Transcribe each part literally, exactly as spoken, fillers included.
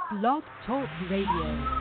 Blog Talk Radio.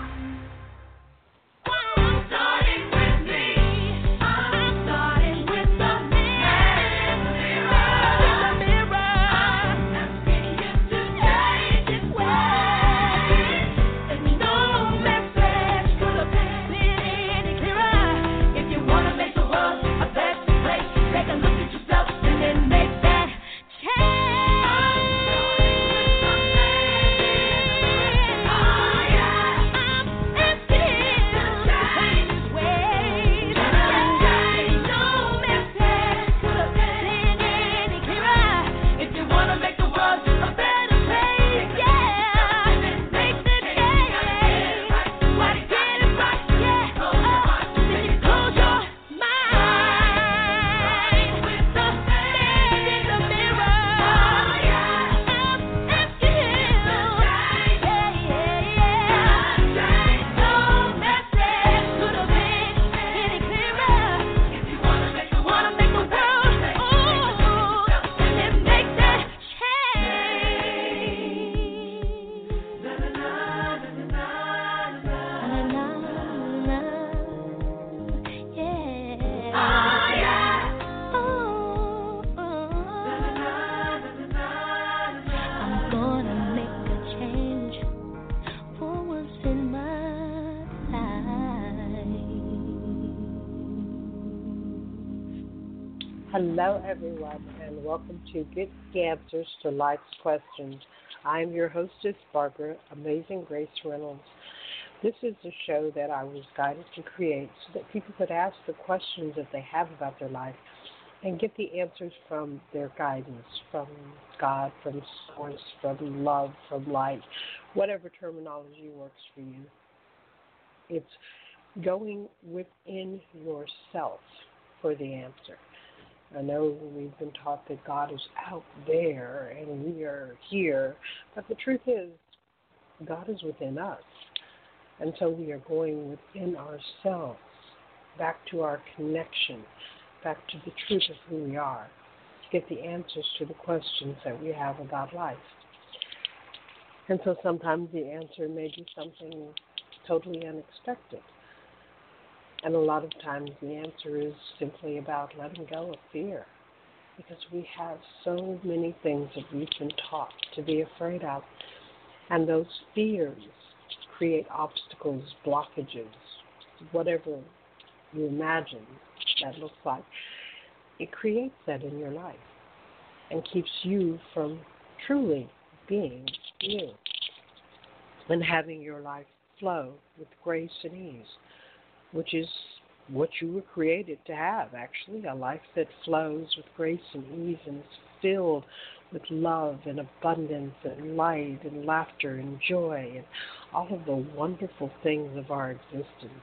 Hello, everyone, and welcome to Get the Answers to Life's Questions. I'm your hostess, Barbara Amazing Grace Reynolds. This is a show that I was guided to create so that people could ask the questions that they have about their life and get the answers from their guidance, from God, from Source, from love, from light, whatever terminology works for you. It's going within yourself for the answer. I know we've been taught that God is out there and we are here, but the truth is God is within us. And so we are going within ourselves, back to our connection, back to the truth of who we are, to get the answers to the questions that we have about life. And so sometimes the answer may be something totally unexpected. And a lot of times the answer is simply about letting go of fear, because we have so many things that we've been taught to be afraid of. And those fears create obstacles, blockages, whatever you imagine that looks like. It creates that in your life and keeps you from truly being you and having your life flow with grace and ease, which is what you were created to have, actually, a life that flows with grace and ease and is filled with love and abundance and light and laughter and joy and all of the wonderful things of our existence.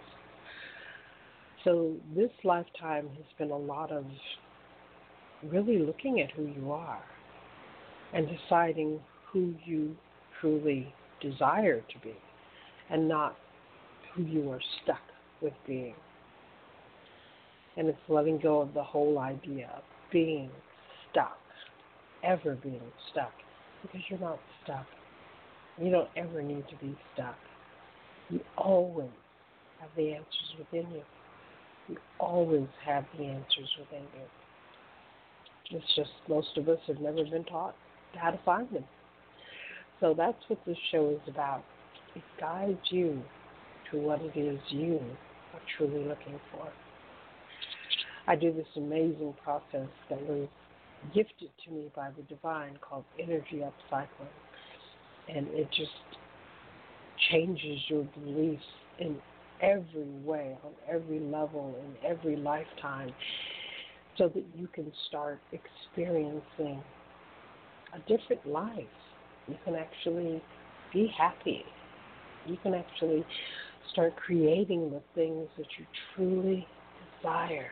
So this lifetime has been a lot of really looking at who you are and deciding who you truly desire to be and not who you are stuck with being. And it's letting go of the whole idea of being stuck, ever being stuck, because you're not stuck. You don't ever need to be stuck. You always have the answers within you. You always have the answers within you. It's just most of us have never been taught how to find them. So that's what this show is about. It guides you to what it is you are truly looking for. I do this amazing process that was gifted to me by the divine called energy upcycling. And it just changes your beliefs in every way, on every level, in every lifetime, so that you can start experiencing a different life. You can actually be happy. You can actually start creating the things that you truly desire.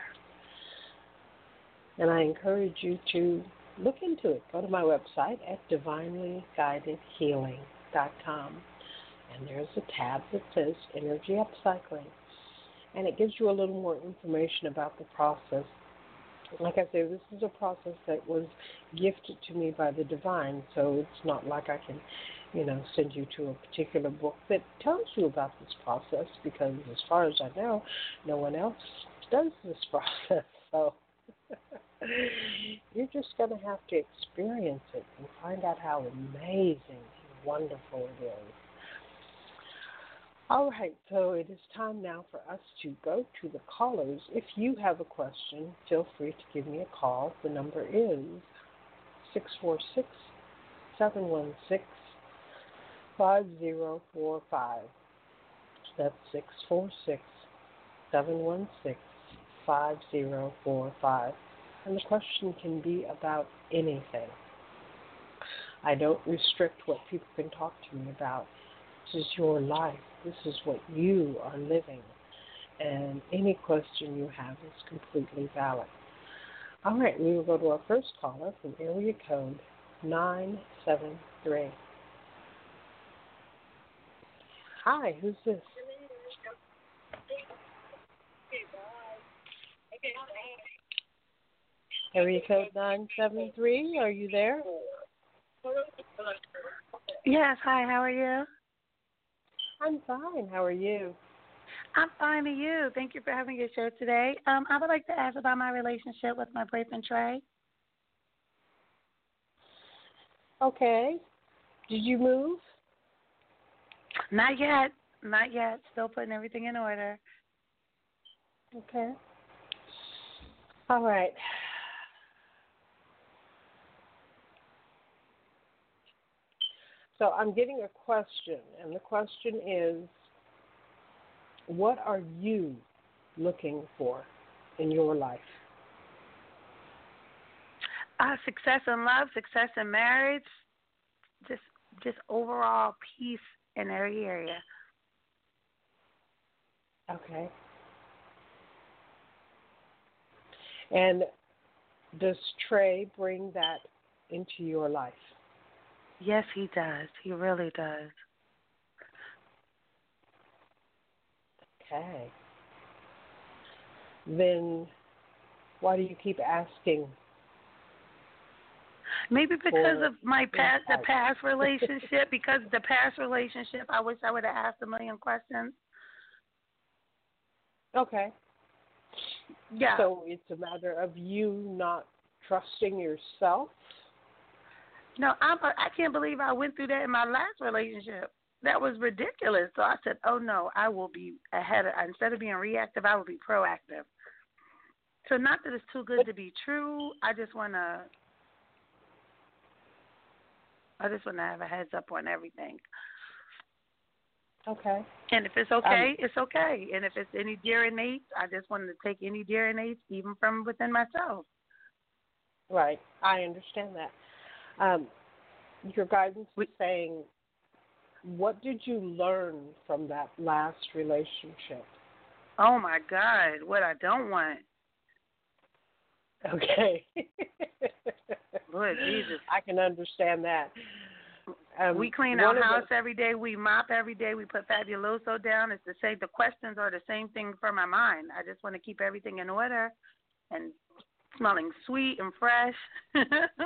And I encourage you to look into it. Go to my website at divinely guided healing dot com. And there's a tab that says Energy Upcycling. And it gives you a little more information about the process. Like I said, this is a process that was gifted to me by the divine, so it's not like I can you know, send you to a particular book that tells you about this process because, as far as I know, no one else does this process. So you're just going to have to experience it and find out how amazing and wonderful it is. All right, so it is time now for us to go to the callers. If you have a question, feel free to give me a call. The number is six four six, seven one six, five zero four five. That's six four six, seven one six, five zero four five. And the question can be about anything. I don't restrict what people can talk to me about. This is your life. This is what you are living. And any question you have is completely valid. All right, we will go to our first caller from area code nine seven three. Hi, who's this? Area code nine seven three, are you there? Yes, hi, how are you? I'm fine. How are you? I'm fine, and you? Thank you for having your show today. Um, I would like to ask about my relationship with my boyfriend, Trey. Okay. Did you move? Not yet. Not yet. Still putting everything in order. Okay. All right. So I'm getting a question, and the question is, what are you looking for in your life? Uh, success in love, success in marriage, just just overall peace in every area. Okay. And does Trey bring that into your life? Yes, he does. He really does. Okay. Then why do you keep asking? Maybe because of my past, the insight? past relationship. Because the past relationship, I wish I would have asked a million questions. Okay. Yeah. So it's a matter of you not trusting yourself? No, I'm, I can't believe I went through that in my last relationship. That was ridiculous. So I said, oh, no, I will be ahead. Of, instead of being reactive, I will be proactive. So not that it's too good to be true. I just want to I just want to have a heads up on everything. Okay. And if it's okay, Um, it's okay. And if it's any deer innate, I just wanted to take any deer innate, even from within myself. Right. I understand that. Um, your guidance We, is saying, what did you learn from that last relationship? oh, my God, what I don't want. Okay. Lord Jesus. I can understand that. Um, we clean our house the, every day. We mop every day. We put Fabuloso down. It's the same. The questions are the same thing for my mind. I just want to keep everything in order and smelling sweet and fresh.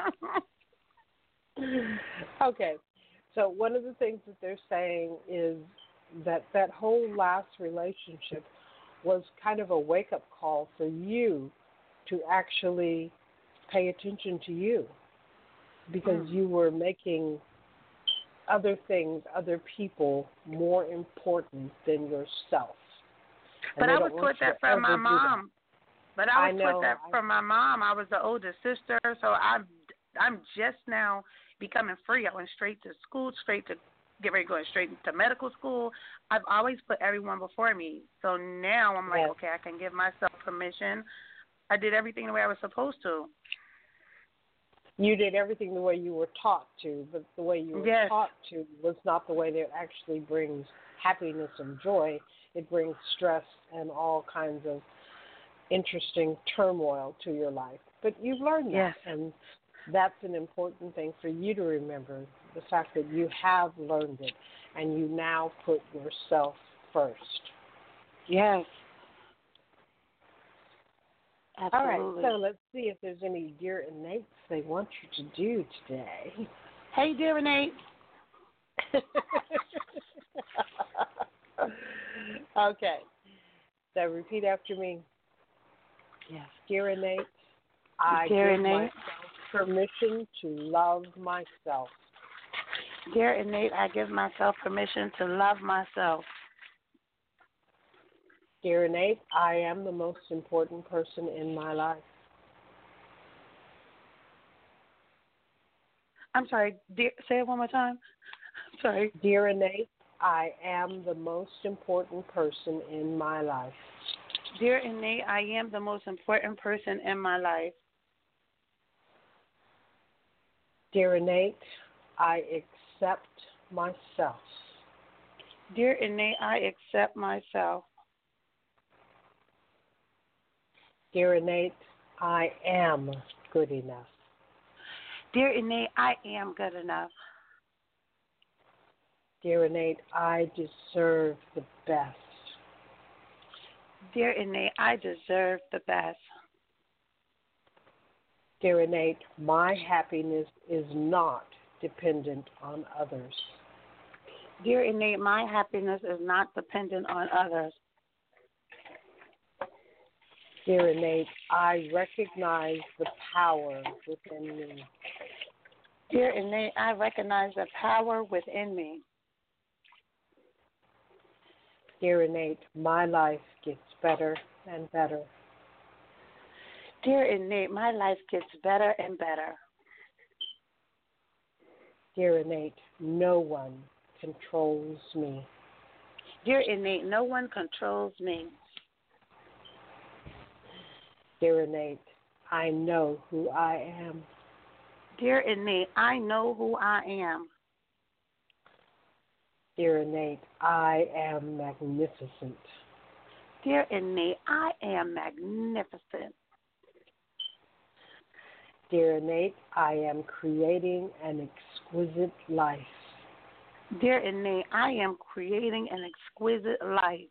Okay. So one of the things that they're saying is that that whole last relationship was kind of a wake-up call for you to actually pay attention to you because mm. you were making other things, other people more important than yourself. And but I was taught that from my mom. But I was I taught that I, from my mom. I was the older sister, so I'm I'm just now becoming free. I went straight to school, straight to get ready going straight to medical school. I've always put everyone before me. So now I'm like, yes. okay, I can give myself permission. I did everything the way I was supposed to. You did everything the way you were taught to, but the way you were yes. taught to was not the way that actually brings happiness and joy. It brings stress and all kinds of interesting turmoil to your life. But you've learned that, yes. and that's an important thing for you to remember, the fact that you have learned it, and you now put yourself first. Yes. Absolutely. All right, so let's see if there's any dear innates they want you to do today. Hey, dear innate. Okay. So repeat after me. Yes. Dear Innate, I Dear give Innate, myself permission to love myself. Dear Innate, I give myself permission to love myself. Dear Innate, I am the most important person in my life. I'm sorry, dear, say it one more time. I'm sorry. Dear Innate, I am the most important person in my life. Dear Innate, I am the most important person in my life. Dear Innate, I accept myself. Dear Innate, I accept myself. Dear Innate, I am good enough. Dear Innate, I am good enough. Dear Innate, I deserve the best. Dear Innate, I deserve the best. Dear Innate, my happiness is not dependent on others. Dear Innate, my happiness is not dependent on others. Dear Innate, I recognize the power within me. Dear Innate, I recognize the power within me. Dear Innate, my life gets better and better. Dear Innate, my life gets better and better. Dear Innate, no one controls me. Dear Innate, no one controls me. Dear Innate, I know who I am. Dear Innate, I know who I am. Dear Innate, I am magnificent. Dear Innate, I am magnificent. Dear Innate, I am creating an exquisite life. Dear Innate, I am creating an exquisite life.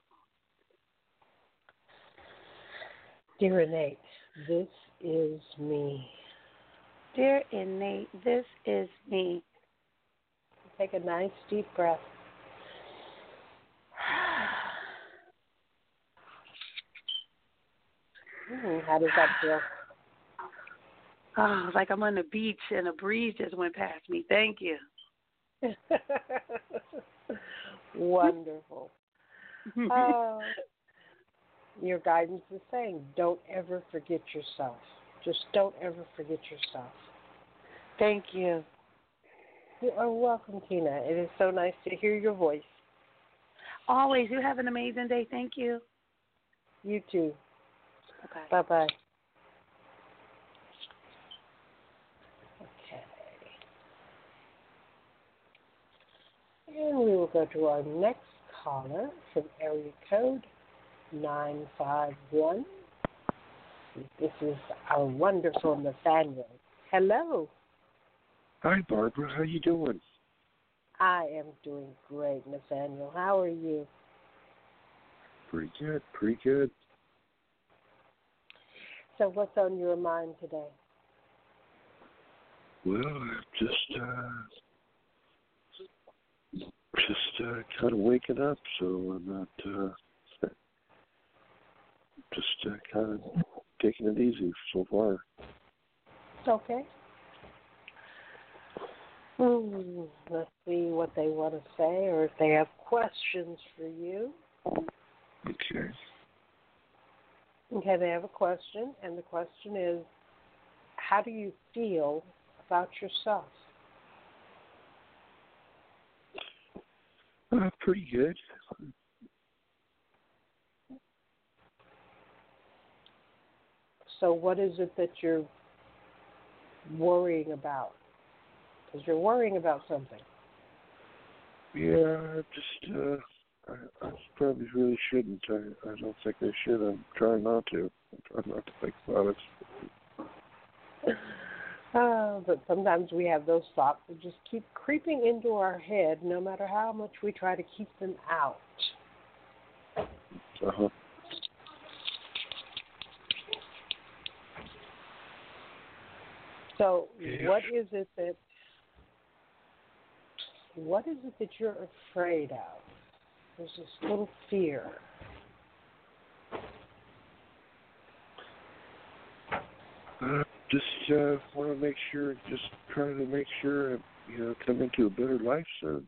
Dear Innate, this is me. Dear Innate, this is me. Take a nice deep breath. Hmm, how does that feel? Oh, it's like I'm on the beach and a breeze just went past me. Thank you. Wonderful. Oh, your guidance is saying, don't ever forget yourself. Just don't ever forget yourself. Thank you. You are welcome, Tina. It is so nice to hear your voice. Always. You have an amazing day. Thank you. You too. Okay. Bye-bye. Okay. And we will go to our next caller from area code nine five one. This is our wonderful Nathaniel. Hello. Hi, Barbara. How you doing? I am doing great, Nathaniel. How are you? Pretty good. Pretty good. So what's on your mind today? Well, I'm just, uh, just uh, kind of waking up, so I'm not, uh, just uh, kind of taking it easy so far. Okay. Hmm, let's see what they want to say or if they have questions for you. Okay. Okay, they have a question, and the question is, how do you feel about yourself? Uh, pretty good. So what is it that you're worrying about? Because you're worrying about something. Yeah, I just, uh, I, I probably really shouldn't. I, I don't think I should. I'm trying not to. I'm trying not to think about it. Uh, but sometimes we have those thoughts that just keep creeping into our head no matter how much we try to keep them out. Uh-huh. So Yeah. what is it that what is it that you're afraid of? There's this little fear. Uh, just uh, want to make sure, just trying to make sure, you know, come into a better life soon.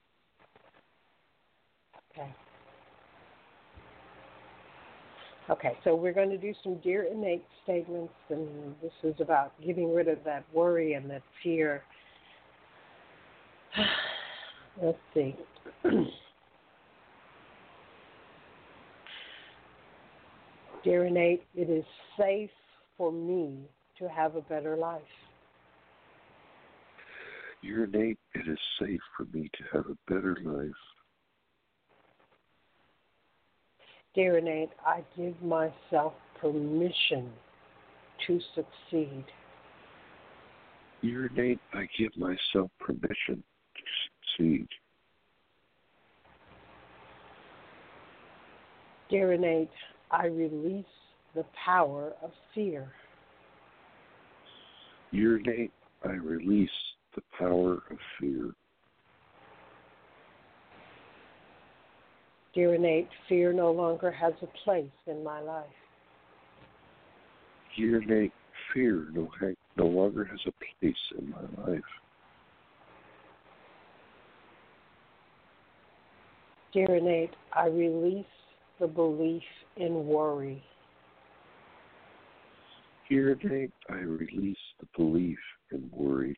Okay. Okay, so we're going to do some Dear Innate statements, and this is about getting rid of that worry and that fear. Let's see. Dear Innate, it is safe for me to have a better life. Dear Innate, it is safe for me to have a better life. Dear Innate, I give myself permission to succeed. Dear Innate, I give myself permission to succeed. Dear Innate, I release the power of fear. Dear Innate, I release the power of fear. Dear Innate, fear no longer has a place in my life. Dear Innate, fear no, ha- no longer has a place in my life. Dear Innate, I release the belief in worry. Dear Innate, I release the belief in worry.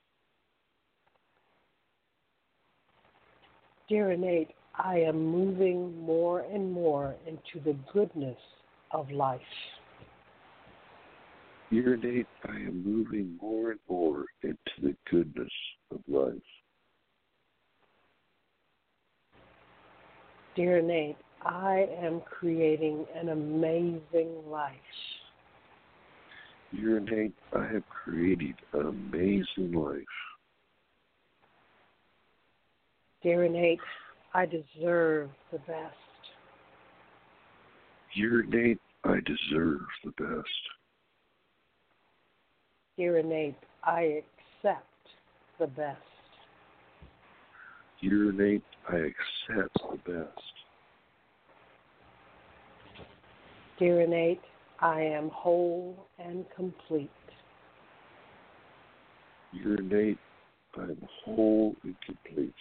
Dear Innate, I am moving more and more into the goodness of life. Dear Innate, I am moving more and more into the goodness of life. Dear Innate, I am creating an amazing life. Dear Innate, I have created an amazing life. Dear Innate, I deserve the best. Dear Innate, I deserve the best. Dear Innate, I accept the best. Dear Innate, I accept the best. Dear Innate, I am whole and complete. Dear Innate, I am whole and complete.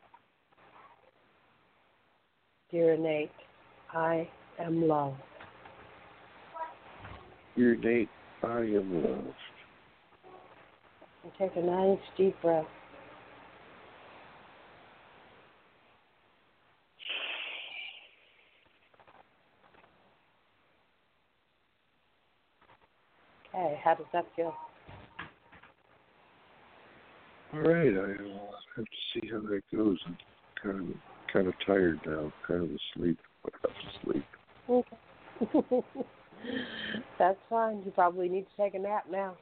Dear Innate, I am loved. Dear Innate, I am loved. And take a nice deep breath. Okay, how does that feel? All right, I will have to see how that goes. I'm kind of, kind of tired now, kind of asleep, but I'm asleep. Okay. That's fine. You probably need to take a nap now.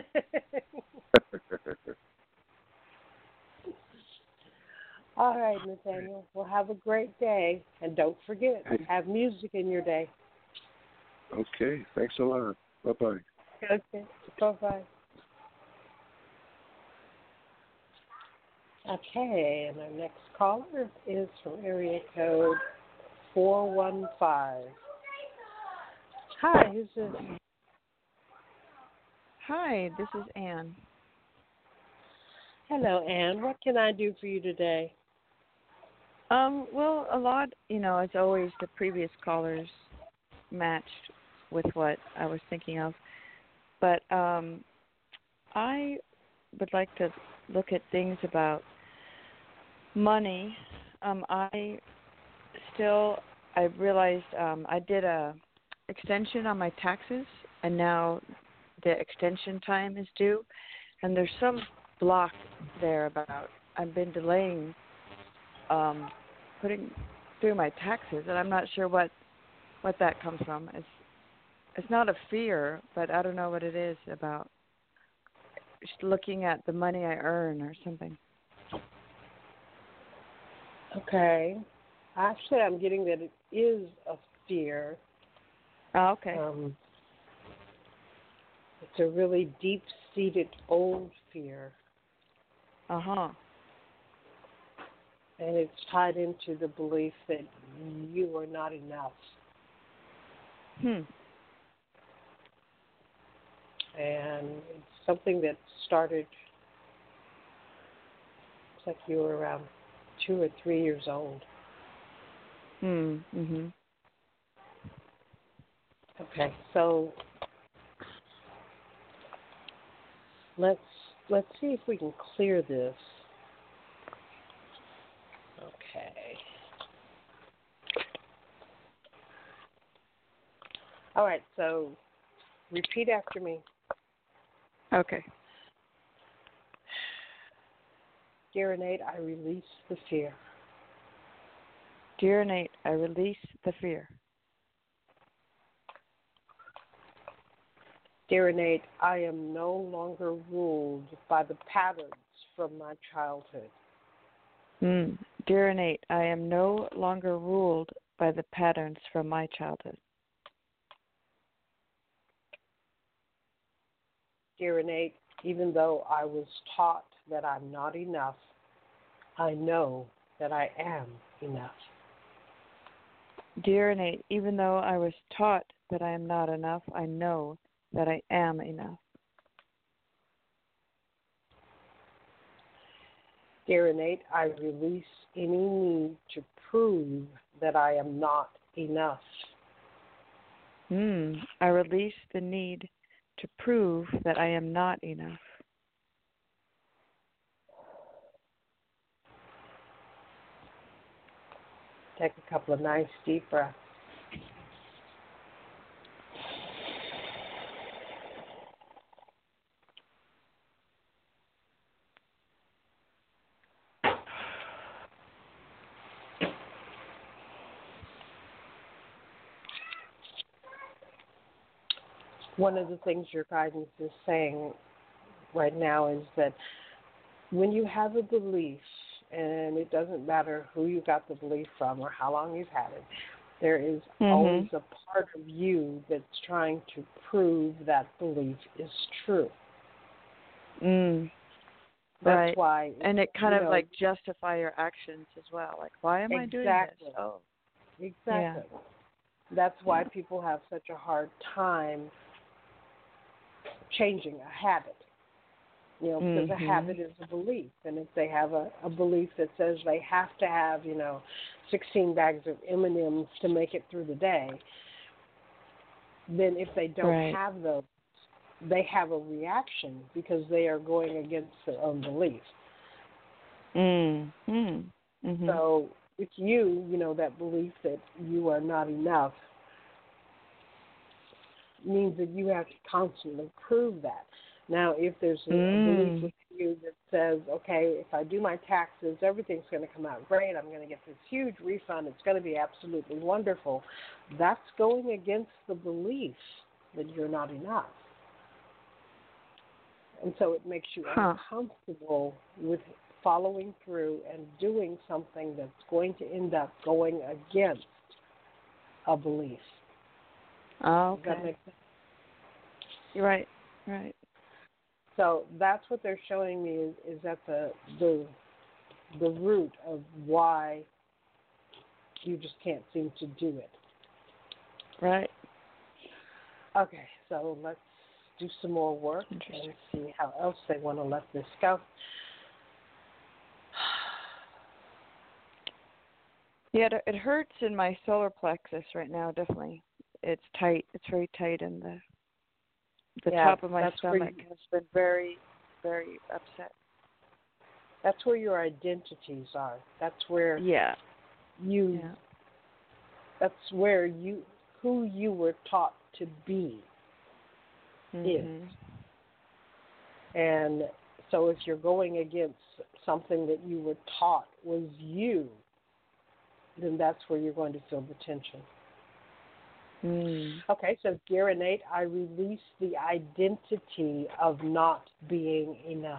All right, Nathaniel. Well, have a great day. And don't forget, have music in your day. Okay, thanks a lot. Bye-bye. Okay, bye-bye. Okay, and our next caller is from area code four one five. Hi, who's this? Hi, this is Anne. Hello, Anne. What can I do for you today? Um, well, a lot, you know, as always, the previous callers matched with what I was thinking of. But um, I would like to look at things about money. Um, I still, I realized um, I did a extension on my taxes, and now the extension time is due, and there's some block there about I've been delaying um, putting through my taxes, and I'm not sure what what that comes from. It's it's not a fear, but I don't know what it is about just looking at the money I earn or something. Okay. Actually, I'm getting that it is a fear. Oh, okay. Um, it's a really deep-seated old fear. Uh-huh. and it's tied into the belief that you are not enough. Hmm. And it's something that started, it's like you were around two or three years old. Hmm. Mhm. Okay, so let's let's see if we can clear this. Okay. All right, so repeat after me. Okay. Dear innate, I release the fear. Dear innate, I release the fear. Dear innate, I am no longer ruled by the patterns from my childhood. Mm. Dear innate, I am no longer ruled by the patterns from my childhood. Dear innate, even though I was taught that I'm not enough, I know that I am enough. Dear innate, even though I was taught that I am not enough, I know that I am enough. Dear innate, I release any need to prove that I am not enough. Mm. I release the need to prove that I am not enough. Take a couple of nice deep breaths. One of the things your guidance is saying right now is that when you have a belief, and it doesn't matter who you got the belief from or how long you've had it, there is mm-hmm. always a part of you that's trying to prove that belief is true. Mm. That's right. why, and it kind of know, like justify your actions as well. Like, why am exactly. I doing this? Oh, exactly. Yeah. That's why yeah. people have such a hard time changing a habit. You know, because mm-hmm. a habit is a belief. And if they have a, a belief that says they have to have, you know, sixteen bags of M and M's to make it through the day, then if they don't right. have those, they have a reaction because they are going against their own belief. Mm-hmm. Mm-hmm. So with you, you know, that belief that you are not enough means that you have to constantly prove that. Now, if there's a, mm. a belief with you that says, okay, if I do my taxes, everything's going to come out great, I'm going to get this huge refund, it's going to be absolutely wonderful, that's going against the belief that you're not enough. And so it makes you huh. uncomfortable with following through and doing something that's going to end up going against a belief. Oh, okay. Does that make sense? You're right, right. So that's what they're showing me is, is that the the the root of why you just can't seem to do it. Right. Okay, so let's do some more work and see how else they want to let this go. Yeah, it hurts in my solar plexus right now, definitely. It's tight. It's very tight in the the yeah, top of my stomach you, has been very, very upset. That's where your identities are. That's where yeah. you yeah. that's where you who you were taught to be mm-hmm. is. And so if you're going against something that you were taught was you, then that's where you're going to feel the tension. Mm. Okay, so dear innate, I release the identity of not being enough.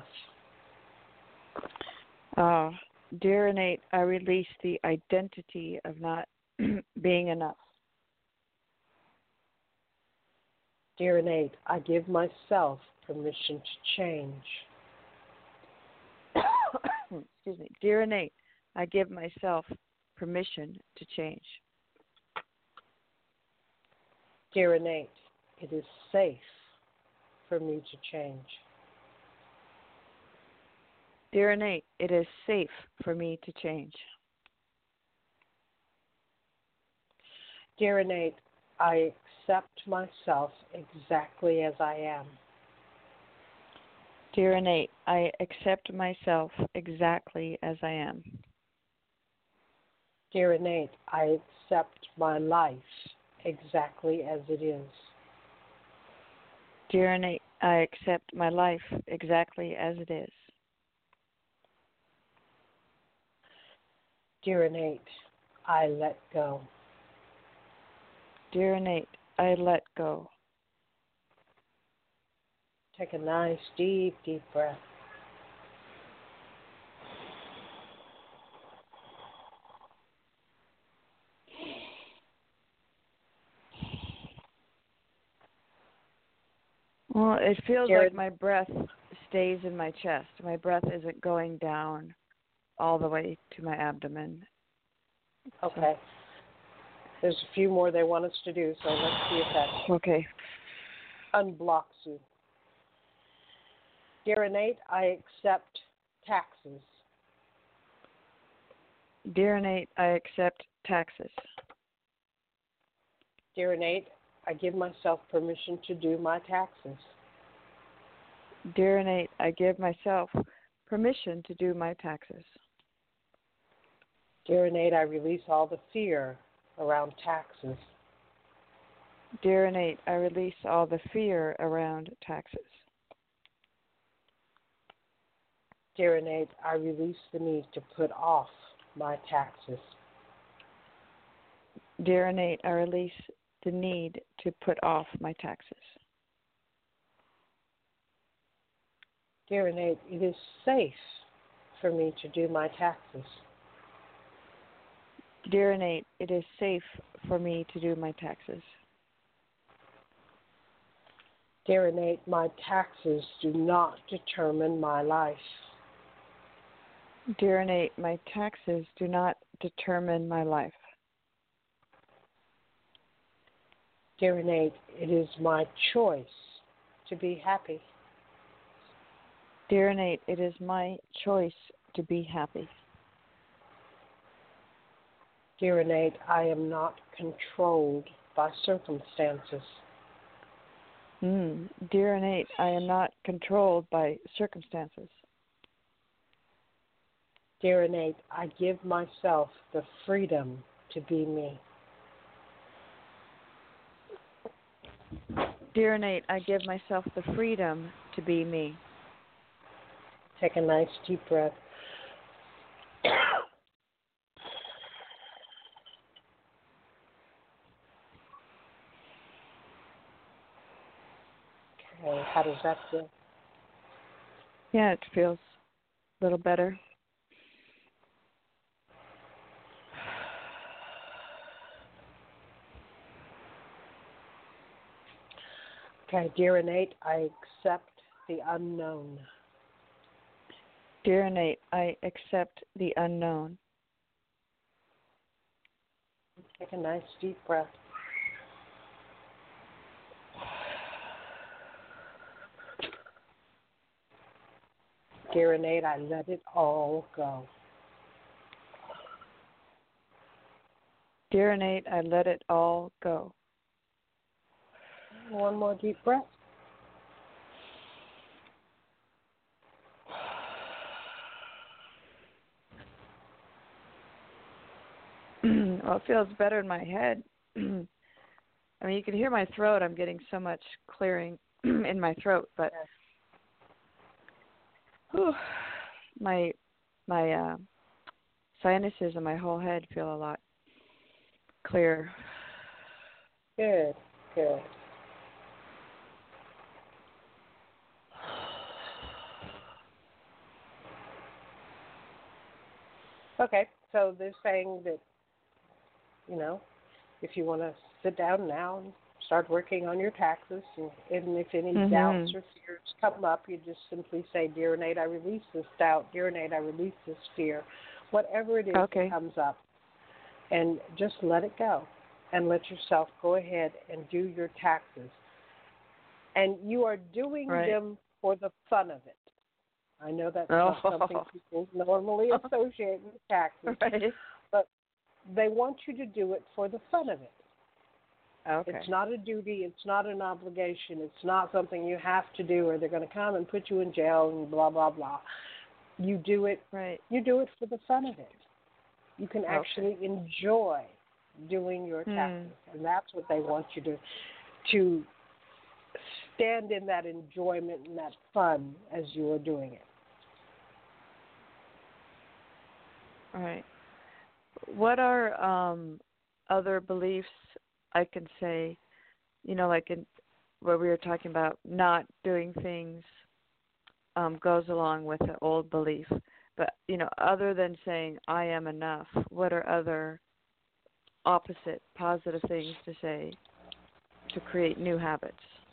Uh, dear innate, I release the identity of not being enough. Dear innate, I give myself permission to change. Excuse me. Dear innate, I give myself permission to change. Dear Innate, it is safe for me to change. Dear Innate, it is safe for me to change. Dear Innate, I accept myself exactly as I am. Dear Innate, I accept myself exactly as I am. Dear Innate, I accept my life exactly as it is. Dear Innate, I accept my life exactly as it is. Dear Innate, I let go. Dear Innate, I let go. Take a nice, deep, deep breath. Well, it feels Dear like my breath stays in my chest. My breath isn't going down all the way to my abdomen. Okay. So, there's a few more they want us to do, so let's see if that okay. unblocks you. Dear Innate, I accept taxes. Dear Innate, I accept taxes. Dear Innate, I give myself permission to do my taxes. Dear Innate, I give myself permission to do my taxes. Dear Innate, I release all the fear around taxes. Dear Innate, I release all the fear around taxes. Dear Innate, I release the need to put off my taxes. Dear Innate, I release the need to put off my taxes. Dear Innate, it is safe for me to do my taxes. Dear Innate, it is safe for me to do my taxes. Dear Innate, my taxes do not determine my life. Dear Innate, my taxes do not determine my life. Dear Innate, it is my choice to be happy. Dear Innate, it is my choice to be happy. Dear Innate, I am not controlled by circumstances. Mm. Dear Innate, I am not controlled by circumstances. Dear Innate, I give myself the freedom to be me. Dear Innate, I give myself the freedom to be me. Take a nice deep breath. Okay, how does that feel? Yeah, it feels a little better. Okay, dear Innate, I accept the unknown. Dear Innate, I accept the unknown. Take a nice deep breath. Dear Innate, I let it all go. Dear Innate, I let it all go. One more deep breath. Well, it feels better in my head. I mean, you can hear my throat. I'm getting so much clearing in my throat, but whew, my my uh, sinuses and my whole head feel a lot clearer. Good, good. Okay, so they're saying that, you know, if you want to sit down now and start working on your taxes, and, and if any mm-hmm. doubts or fears come up, you just simply say, Dear Innate, I release this doubt. Dear Innate, I release this fear. whatever it is okay. that comes up, and just let it go and let yourself go ahead and do your taxes. And you are doing right. them for the fun of it. I know that's oh. not something people normally associate with taxes, right. but they want you to do it for the fun of it. Okay. It's not a duty. It's not an obligation. It's not something you have to do, or they're going to come and put you in jail and blah blah blah. You do it. Right. You do it for the fun of it. You can actually okay. enjoy doing your taxes, hmm. and that's what they want you to to stand in that enjoyment and that fun as you are doing it. All right. What are um, other beliefs I can say, you know, like in where we were talking about not doing things um, goes along with the old belief. But, you know, other than saying I am enough, what are other opposite positive things to say to create new habits?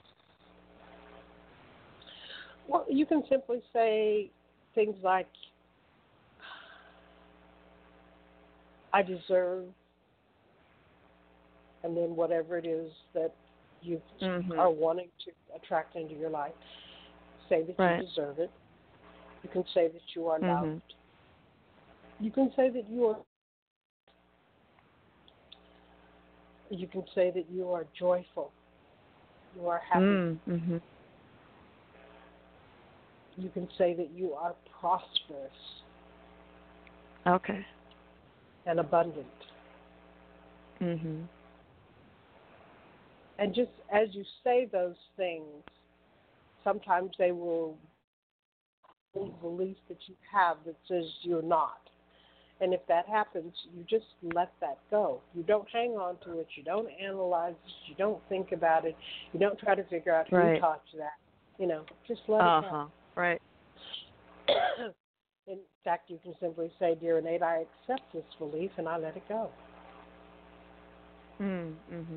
Well, you can simply say things like, I deserve, and then whatever it is that you mm-hmm. are wanting to attract into your life, say that right. you deserve it. You can say that you are loved. Mm-hmm. You can say that you are you can say that you are joyful. You are happy. Mm-hmm. You can say that you are prosperous. Okay. And abundant. Mm-hmm. And just as you say those things, sometimes they will belief that you have that says you're not. And if that happens, you just let that go. You don't hang on to it. You don't analyze it. You don't think about it. You don't try to figure out who right. taught you that. You know, just let uh-huh. it go. Right. In fact, you can simply say, Dear Innate, I accept this belief and I let it go. Mm-hmm.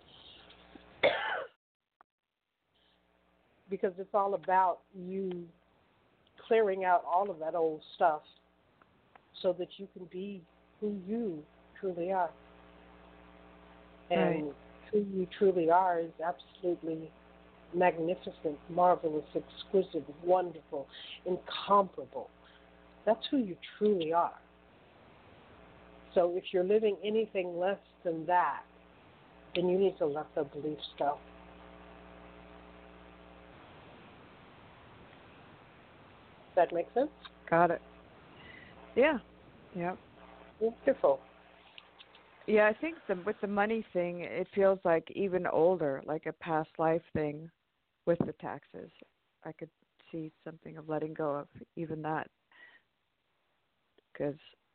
Because it's all about you clearing out all of that old stuff so that you can be who you truly are. And right. who you truly are is absolutely magnificent, marvelous, exquisite, wonderful, incomparable. That's who you truly are. So if you're living anything less than that, then you need to let the beliefs go. Does that make sense? Got it. Yeah. Yeah. Wonderful. Yeah, I think the, with the money thing, it feels like even older, like a past life thing with the taxes. I could see something of letting go of even that, because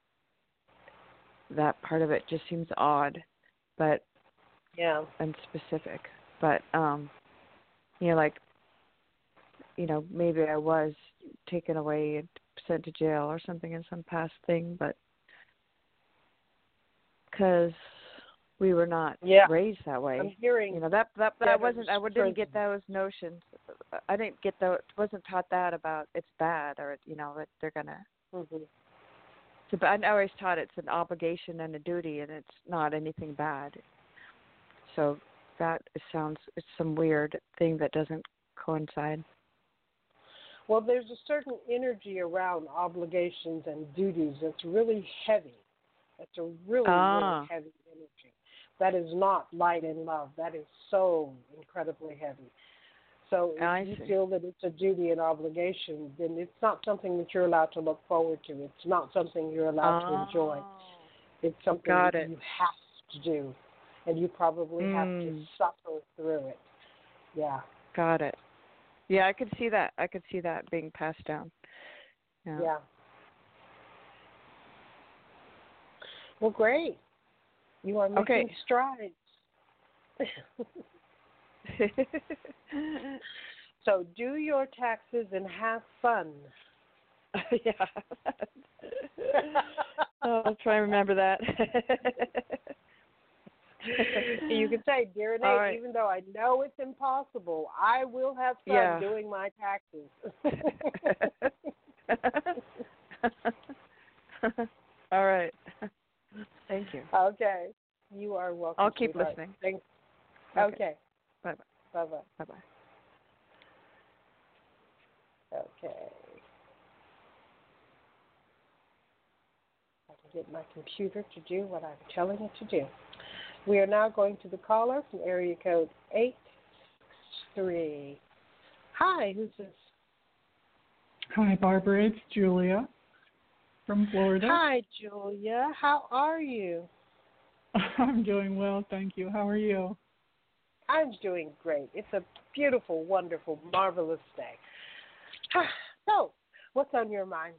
that part of it just seems odd, but yeah, and specific. But um, you know, like, you know, maybe I was taken away and sent to jail or something in some past thing, but because we were not yeah. raised that way. I'm hearing, you know, that that that wasn't. I didn't get those notions. I didn't get the. Wasn't taught that about it's bad or you know that they're gonna. Mm-hmm. So, but I always taught it's an obligation and a duty, and it's not anything bad. So that sounds it's some weird thing that doesn't coincide. Well, there's a certain energy around obligations and duties that's really heavy. That's a really, ah. really heavy energy. That is not light and love. That is so incredibly heavy. So if I you see. feel that it's a duty and obligation, then it's not something that you're allowed to look forward to. It's not something you're allowed oh. to enjoy. It's something Got that it. you have to do, and you probably mm. have to suffer through it. Yeah. Got it. Yeah, I could see that. I could see that being passed down. Yeah. Yeah. Well, great. You are making okay. strides. So do your taxes and have fun. Yeah. Oh, I'll try and remember that. You can say, Dear Innate, right. even though I know it's impossible, I will have fun yeah. doing my taxes. All right. Thank you. Okay. You are welcome. I'll keep sweetheart. listening. Thanks. Okay. Okay. Bye-bye. Bye-bye. Bye-bye. Okay. I can get my computer to do what I'm telling it to do. We are now going to the caller from area code eight six three. Hi, who's this? Hi, Barbara. It's Julia from Florida. Hi, Julia. How are you? I'm doing well, thank you. How are you? I'm doing great. It's a beautiful, wonderful, marvelous day. So, what's on your mind?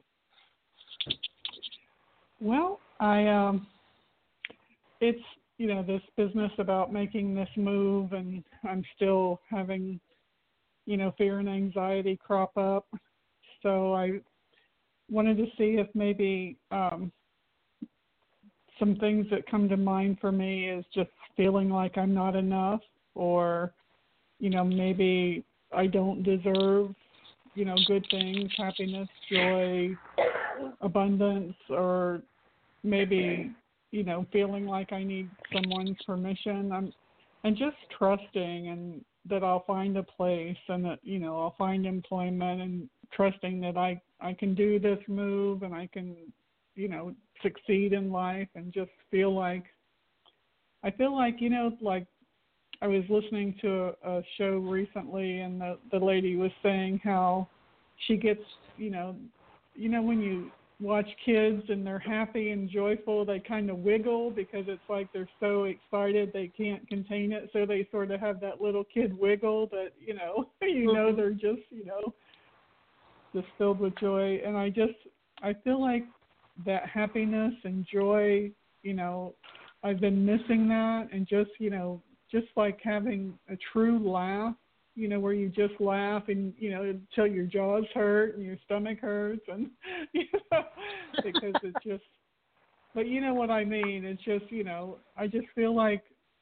Well, I um, it's you know this business about making this move, and I'm still having you know fear and anxiety crop up. So I wanted to see if maybe um, some things that come to mind for me is just feeling like I'm not enough, or you know maybe I don't deserve you know good things, happiness, joy, abundance, or maybe you know feeling like I need someone's permission. I'm and just trusting and that I'll find a place, and that you know I'll find employment, and trusting that I I can do this move, and I can you know succeed in life, and just feel like I feel like you know like I was listening to a, a show recently, and the the lady was saying how she gets you know you know when you watch kids and they're happy and joyful, they kind of wiggle because it's like they're so excited they can't contain it, so they sort of have that little kid wiggle that you know you mm-hmm. know they're just you know just filled with joy. And I just I feel like that happiness and joy, you know I've been missing that, and just you know just like having a true laugh, you know, where you just laugh and, you know, until your jaws hurt and your stomach hurts, and, you know, because it's just, but you know what I mean? It's just, you know, I just feel like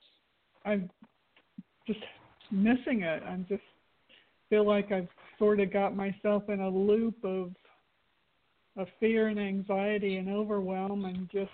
I'm just missing it. I'm just feel like I've sort of got myself in a loop of, of fear and anxiety and overwhelm, and just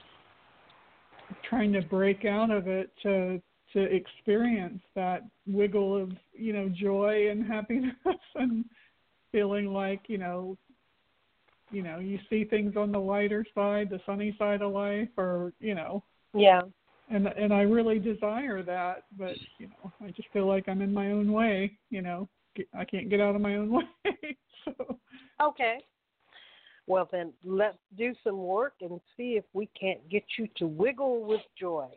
trying to break out of it to, to experience that wiggle of, you know, joy and happiness, and feeling like, you know, you know, you see things on the lighter side, the sunny side of life, or, you know. Yeah. And and I really desire that, but, you know, I just feel like I'm in my own way, you know. I can't get out of my own way. So. Okay. Well, then let's do some work and see if we can't get you to wiggle with joy.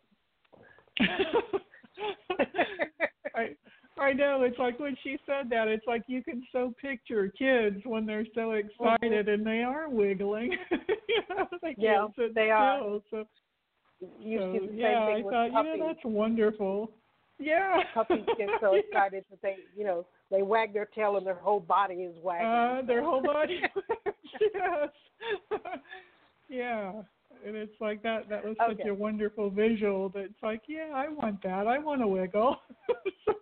I I know, it's like when she said that, it's like you can so picture kids when they're so excited, mm-hmm. and they are wiggling. you know, they yeah, can't sit they still. are. So, you so see the same yeah, thing I with thought, puppies. you know, that's wonderful. Yeah. Puppies get so excited that they, you know, they wag their tail and their whole body is wagging. Uh, their whole body. Yes. Yeah. And it's like that, that was okay. such a wonderful visual that it's like, yeah, I want that. I want to wiggle. So,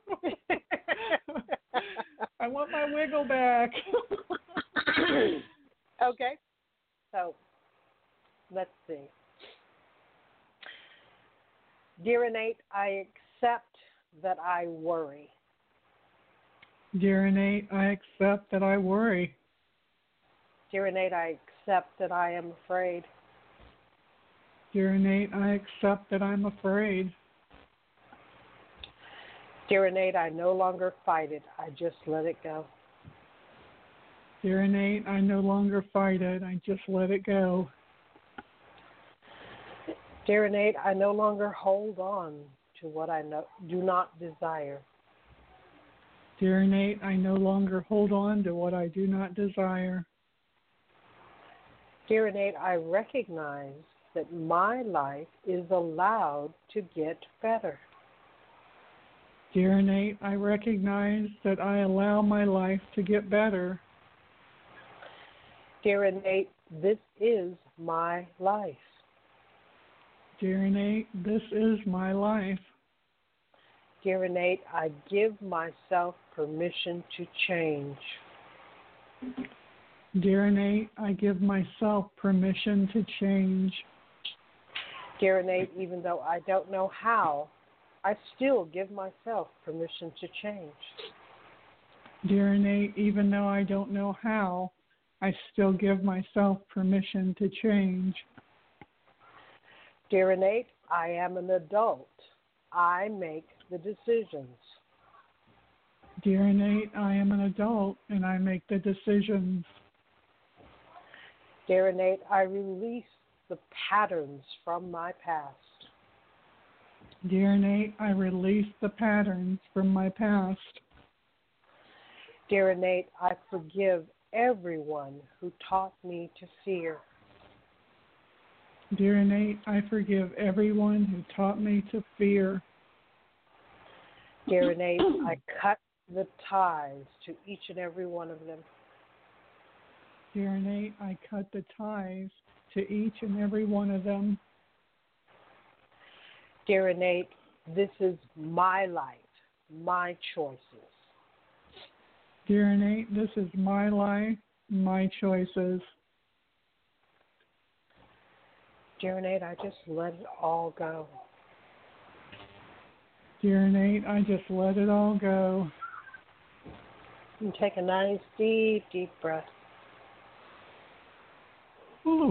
I want my wiggle back. Okay. So, let's see. Dear Innate, I accept that I worry. Dear Innate, I accept that I worry. Dear Innate, I accept that I am afraid. Dear Innate, I accept that I'm afraid. Dear Innate, I no longer fight it. I just let it go. Dear Innate, I no longer fight it. I just let it go. Dear Innate, I no longer hold on to what I no, do not desire. Dear Innate, I no longer hold on to what I do not desire. Dear Innate, I recognize that my life is allowed to get better. Dear Innate, I recognize that I allow my life to get better. Dear Innate, this is my life. Dear Innate, this is my life. Dear Innate, I give myself permission to change. Dear Innate, I give myself permission to change. Dear Nate, even though I don't know how, I still give myself permission to change. Dear Nate, even though I don't know how, I still give myself permission to change. Dear Nate, I am an adult. I make the decisions. Dear Nate, I am an adult and I make the decisions. Dear Nate, I release the patterns from my past. Dear Nate, I release the patterns from my past. Dear Nate, I forgive everyone who taught me to fear. Dear Nate, I forgive everyone who taught me to fear. Dear Nate, I cut the ties to each and every one of them. Dear Nate, I cut the ties to each and every one of them. Dear Nate, this is my life, my choices. Dear Nate, this is my life, my choices. Dear Nate, I just let it all go. Dear Nate, I just let it all go. And take a nice, deep, deep breath. Ooh.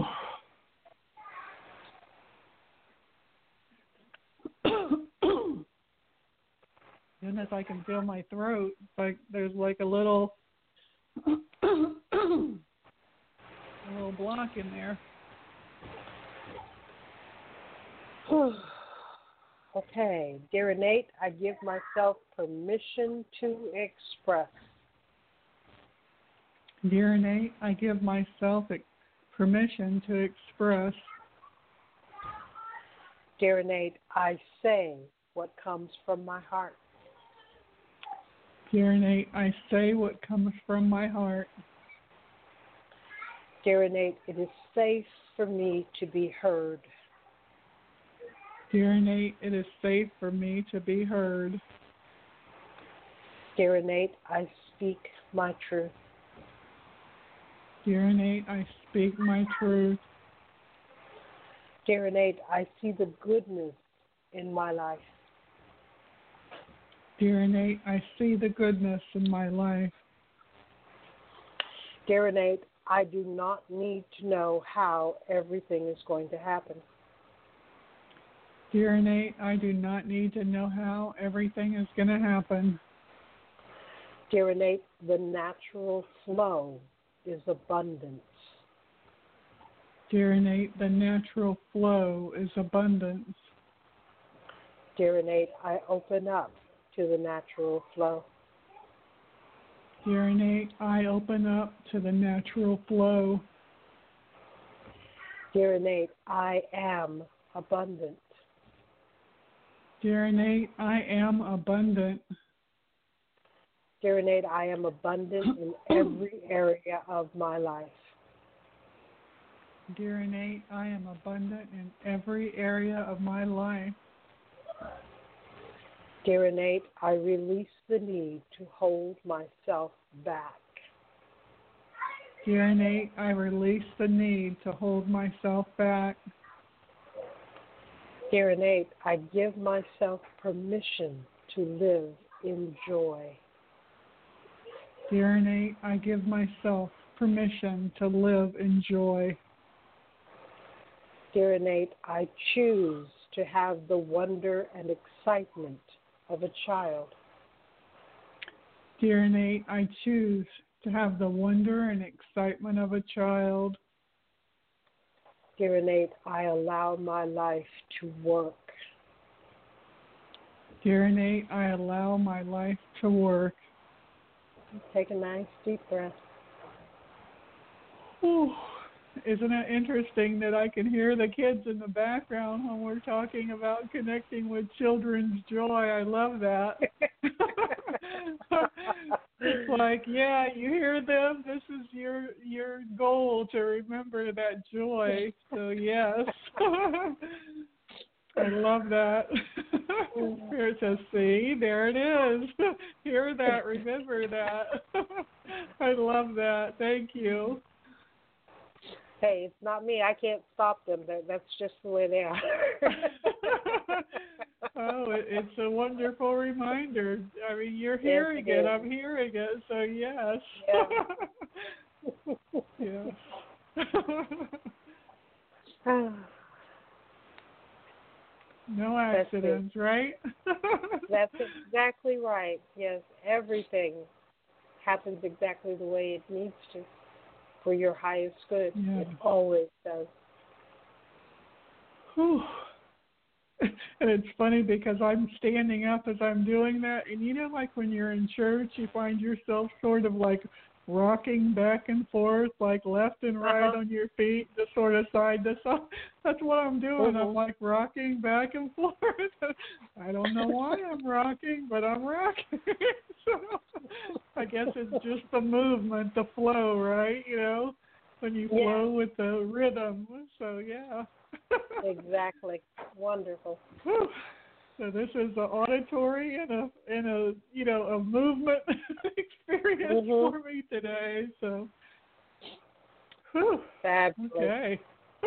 Goodness, I can feel my throat. It's like there's like a little, a little block in there. Okay, dear Nate, I give myself permission to express. Dear Nate, I give myself permission to express. Dear Nate, I say what comes from my heart. Dear Nate, I say what comes from my heart. Dear Nate, it is safe for me to be heard. Dear Nate, it is safe for me to be heard. Dear Nate, I speak my truth. Dear Nate, I speak my truth. Dear Nate, I see the goodness in my life. Dear Nate, I see the goodness in my life. Dear Nate, I do not need to know how everything is going to happen. Dear Nate, I do not need to know how everything is going to happen. Dear Nate, the natural flow is abundance. Dear Nate, the natural flow is abundance. Dear Nate, I open up to the natural flow. Dear Nate, I open up to the natural flow. Dear Nate, I am abundant. Dear Nate, I am abundant. Dear Nate, I am abundant in every area of my life. Dear Nate, I am abundant in every area of my life. Dear Nate, I release the need to hold myself back. Dear Nate, I release the need to hold myself back. Dear Nate, I give myself permission to live in joy. Dear Nate, I give myself permission to live in joy. Dear Nate, I choose to have the wonder and excitement of a child. Dear Nate, I choose to have the wonder and excitement of a child. Dear Nate, I allow my life to work. Dear Nate, I allow my life to work. Take a nice deep breath. Ooh, isn't it interesting that I can hear the kids in the background when we're talking about connecting with children's joy? I love that. It's like, yeah, you hear them. This is your your goal, to remember that joy. So yes, I love that. Here it says, see, there it is. Hear that, remember that. I love that. Thank you. Hey, it's not me. I can't stop them. That, that's just the way they are. Oh, it, it's a wonderful reminder. I mean, you're hearing yes, it. it. I'm hearing it. So yes. Yeah. Yes. No accidents, right? That's exactly right. Yes, everything happens exactly the way it needs to for your highest good. Yeah. It always does. Whew. And it's funny because I'm standing up as I'm doing that, and you know, like when you're in church, you find yourself sort of like rocking back and forth, like left and right uh-huh. on your feet, just sort of side to side. That's what I'm doing. Mm-hmm. I'm like rocking back and forth. I don't know why I'm rocking, but I'm rocking. So I guess it's just the movement, the flow, right? You know, when you flow yeah. with the rhythm. So yeah. Exactly. Wonderful. Whew. So this is an auditory and a and a you know a movement experience mm-hmm. for me today. So, whew. Fabulous. Okay.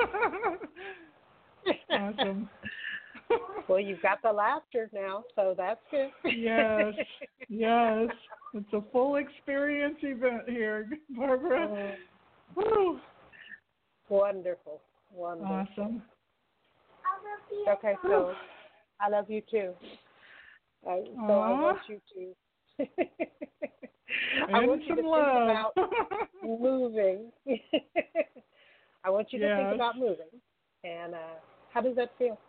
Awesome. Well, you've got the laughter now, so that's good. Yes, yes. It's a full experience event here, Barbara. Oh. Whew. Wonderful. Wonderful. Awesome. Okay, so I love you too. Uh, so Aww. I want you to. I and want you to some love. think about moving. I want you to yes. think about moving. And uh, how does that feel?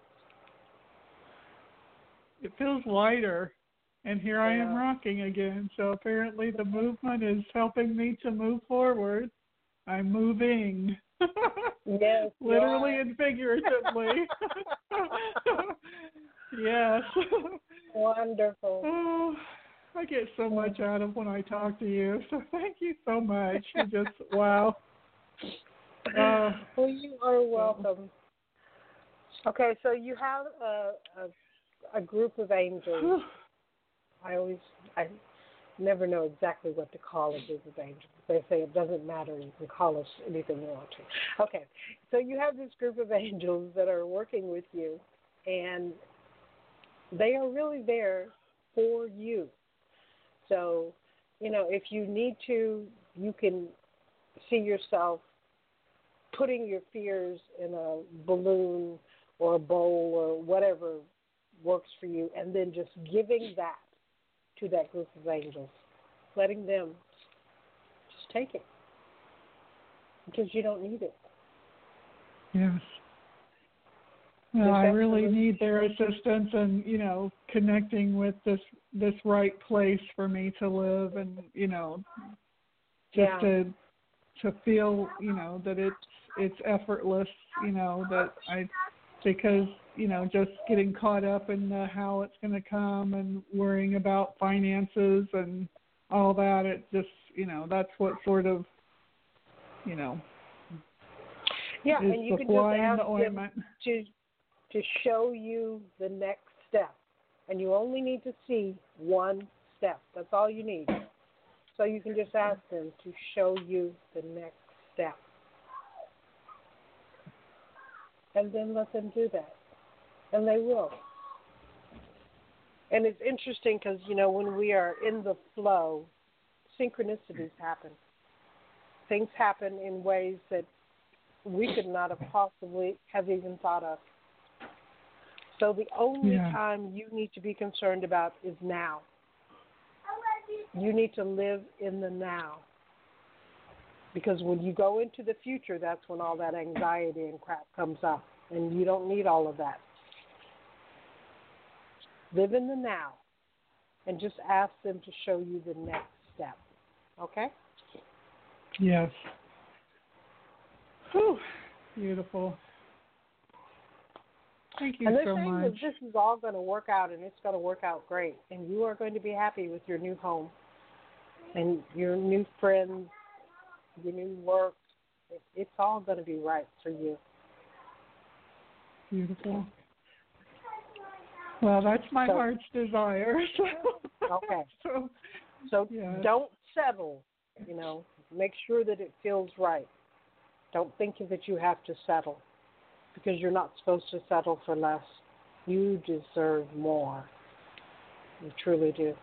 It feels lighter. And here yeah. I am rocking again. So apparently the movement is helping me to move forward. I'm moving. Yes. Literally and figuratively. Yes. Wonderful. Oh, I get so much out of when I talk to you. So thank you so much. You just, wow. Uh, well, you are welcome. Okay, so you have a, a, a group of angels. I always, I never know exactly what to call a group of angels. They say it doesn't matter. You can call us anything you want to. Okay, so you have this group of angels that are working with you, and they are really there for you. So, you know, if you need to, you can see yourself putting your fears in a balloon or a bowl or whatever works for you, and then just giving that to that group of angels, letting them just take it because you don't need it. Yes. Well, I really need their assistance and, you know, connecting with this this right place for me to live and, you know, just yeah. to to feel, you know, that it's it's effortless, you know, that I because, you know, just getting caught up in the how it's going to come and worrying about finances and all that, it just, you know, that's what sort of, you know, yeah, is and you the can fly just in ask the ointment. them to to show you the next step. And you only need to see one step. That's all you need. So you can just ask them to show you the next step. And then let them do that. And they will. And it's interesting because, you know, when we are in the flow, synchronicities happen. Things happen in ways that we could not have possibly have even thought of. So the only yeah. time you need to be concerned about is now. You need to live in the now. Because when you go into the future, that's when all that anxiety and crap comes up. And you don't need all of that. Live in the now. And just ask them to show you the next step. Okay? Yes. Whew. Beautiful. Thank you and they're so saying much. that this is all going to work out, and it's going to work out great. And you are going to be happy with your new home and your new friends, your new work. It, it's all going to be right for you. Beautiful. Well, that's my so, heart's desire. So, okay. So, so yes. don't settle, you know. Make sure that it feels right. Don't think that you have to settle, because you're not supposed to settle for less. You deserve more. You truly do.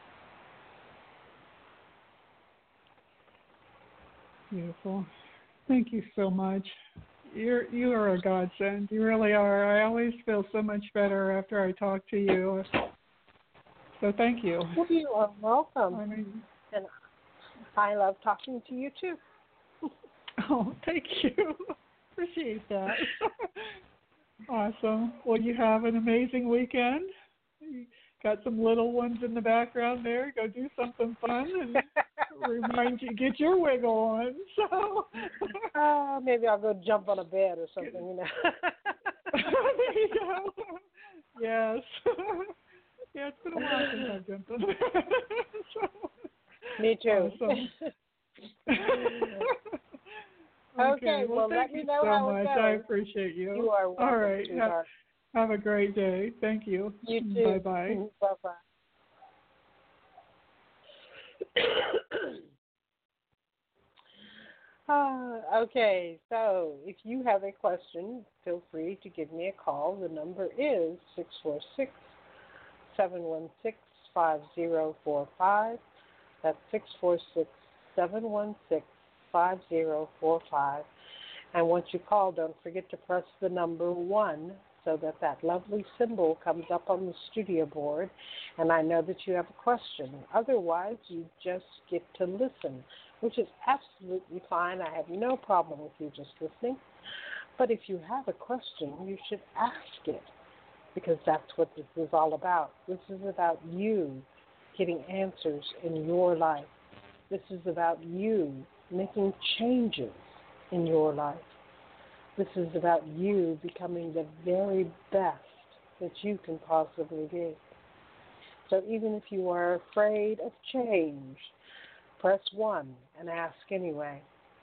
Beautiful. Thank you so much. You're you are a godsend. You really are. I always feel so much better after I talk to you. So thank you. Well, you are welcome. I mean, and I love talking to you too. Oh, thank you. Appreciate that. Awesome. Well, you have an amazing weekend. You got some little ones in the background there. Go do something fun and remind you, get your wiggle on. So uh, maybe I'll go jump on a bed or something, you know. There you go. Yes. Yeah, it's been a while since I've jumped on a bed. So, me too. Awesome. Okay, okay, well, well thank let me you know so how much. it goes. I appreciate you. You are welcome, all right. sweetheart. Have, have a great day. Thank you. You too. Bye-bye. Bye-bye. uh, okay, so if you have a question, feel free to give me a call. The number is six four six, seven one six, five zero four five. That's six four six, seven one six, five zero four five. And once you call, don't forget to press the number one so that that lovely symbol comes up on the studio board, and I know that you have a question. Otherwise, you just get to listen, which is absolutely fine. I have no problem with you just listening. But if you have a question, you should ask it, because that's what this is all about. This is about you getting answers in your life. This is about you making changes in your life. This is about you becoming the very best that you can possibly be. So even if you are afraid of change, press one and ask anyway.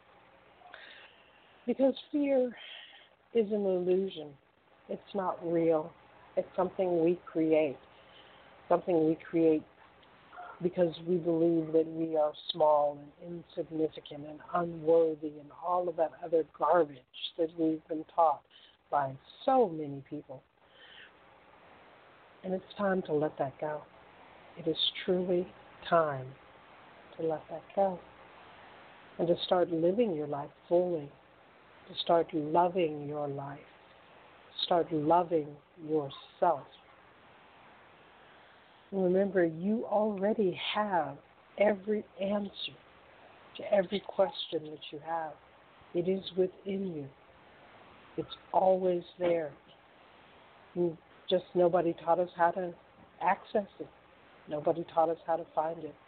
Because fear is an illusion. It's not real. It's something we create. Something we create because we believe that we are small and insignificant and unworthy and all of that other garbage that we've been taught by so many people. And it's time to let that go. It is truly time to let that go and to start living your life fully, to start loving your life, start loving yourself. Remember, you already have every answer to every question that you have. It is within you. It's always there. And just nobody taught us how to access it. Nobody taught us how to find it.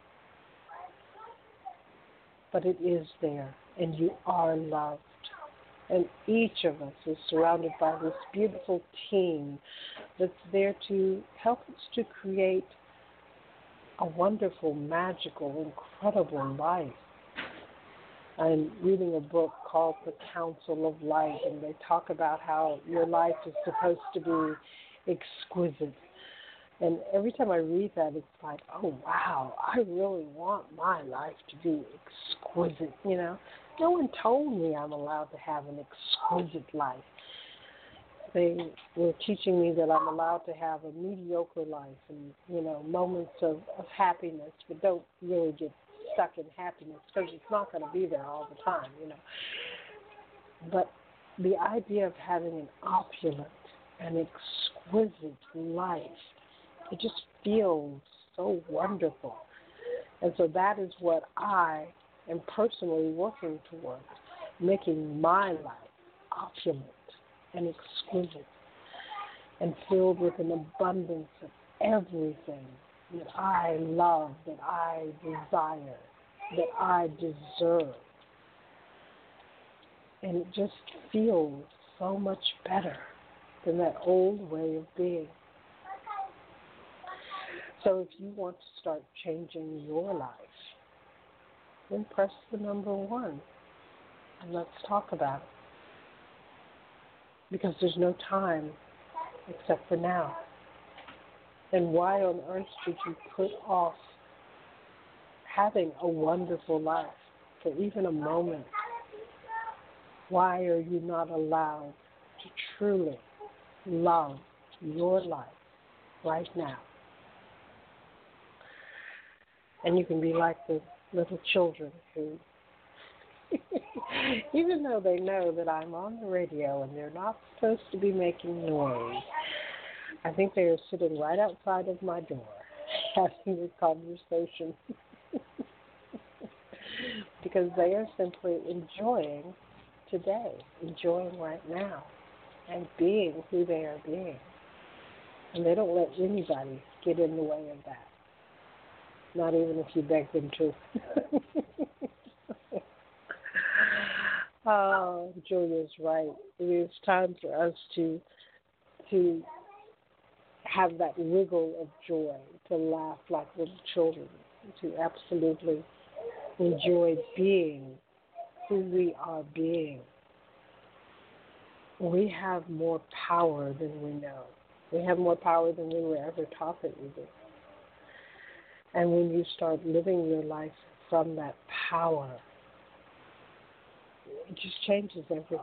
But it is there, and you are loved. And each of us is surrounded by this beautiful team that's there to help us to create a wonderful, magical, incredible life. I'm reading a book called The Council of Light, and they talk about how your life is supposed to be exquisite. And every time I read that, it's like, oh, wow, I really want my life to be exquisite, you know. No one told me I'm allowed to have an exquisite life. They were teaching me that I'm allowed to have a mediocre life and, you know, moments of, of happiness, but don't really get stuck in happiness because it's not going to be there all the time, you know. But the idea of having an opulent and exquisite life, it just feels so wonderful. And so that is what I am personally working towards, making my life opulent and exquisite and filled with an abundance of everything that I love, that I desire, that I deserve. And it just feels so much better than that old way of being. So if you want to start changing your life, then press the number one and let's talk about it. Because there's no time except for now. And why on earth did you put off having a wonderful life for even a moment? Why are you not allowed to truly love your life right now? And you can be like the little children who, even though they know that I'm on the radio and they're not supposed to be making noise, I think they are sitting right outside of my door having a conversation because they are simply enjoying today, enjoying right now, and being who they are being. And they don't let anybody get in the way of that, not even if you beg them to. Oh, Julia's right. It is time for us to to have that wiggle of joy, to laugh like little children, to absolutely enjoy being who we are being. We have more power than we know. We have more power than we were ever taught that we do. And when you start living your life from that power, it just changes everything.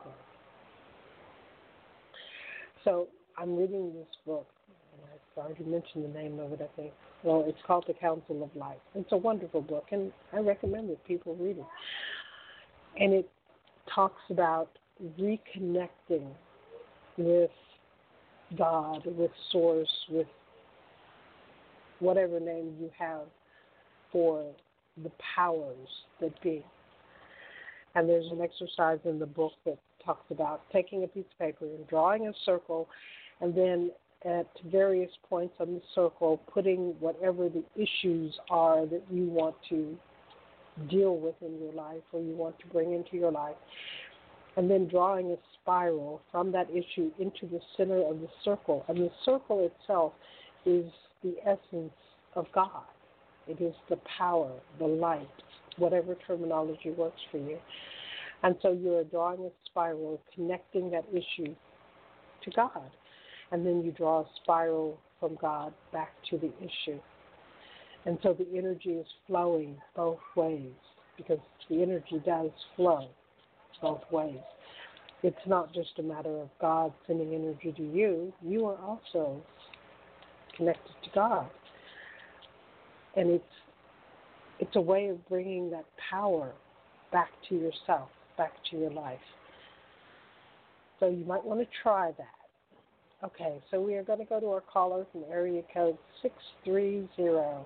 So I'm reading this book, and I've already mentioned the name of it, I think. Well, it's called The Council of Life. It's a wonderful book, and I recommend that people read it. And it talks about reconnecting with God, with Source, with whatever name you have for the powers that be. And there's an exercise in the book that talks about taking a piece of paper and drawing a circle, and then at various points on the circle putting whatever the issues are that you want to deal with in your life or you want to bring into your life, and then drawing a spiral from that issue into the center of the circle. And the circle itself is the essence of God. It is the power, the light, whatever terminology works for you. And so you're drawing a spiral, connecting that issue to God. And then you draw a spiral from God back to the issue. And so the energy is flowing both ways, because the energy does flow both ways. It's not just a matter of God sending energy to you. You are also connected to God. And it's it's a way of bringing that power back to yourself, back to your life. So you might want to try that. Okay, so we are going to go to our caller from area code six three zero.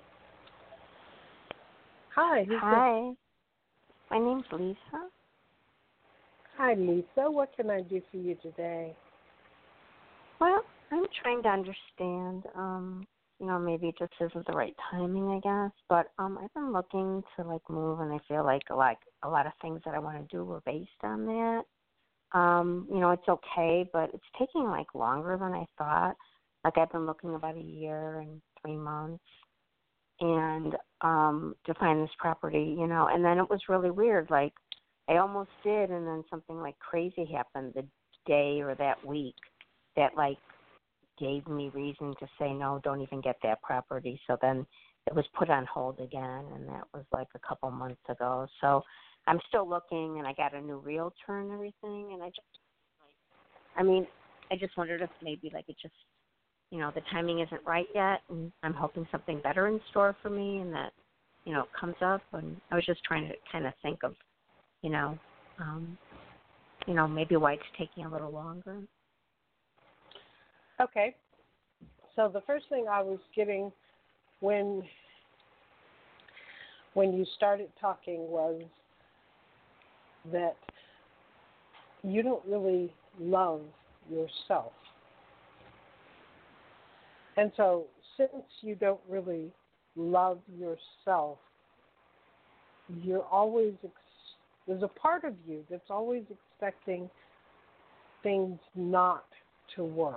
Hi. Who's Hi. This? My name's Lisa. Hi, Lisa. What can I do for you today? Well, I'm trying to understand. Um, you know, maybe it just isn't the right timing, I guess. But um, I've been looking to like move, and I feel like like a lot of things that I want to do were based on that. Um, you know, it's okay, but it's taking like longer than I thought. Like I've been looking about a year and three months, and um, to find this property, you know. And then it was really weird. Like I almost did, and then something like crazy happened the day or that week that like gave me reason to say no, don't even get that property. So then it was put on hold again, and that was like a couple months ago. So I'm still looking, and I got a new realtor and everything, and I just, I mean, I just wondered if maybe like it just, you know, the timing isn't right yet, and I'm hoping something better in store for me, and that, you know, it comes up. And I was just trying to kind of think of, you know, um, you know, maybe why it's taking a little longer. Okay. So the first thing I was getting when when you started talking was that you don't really love yourself. And so since you don't really love yourself, you're always, ex- there's a part of you that's always expecting things not to work.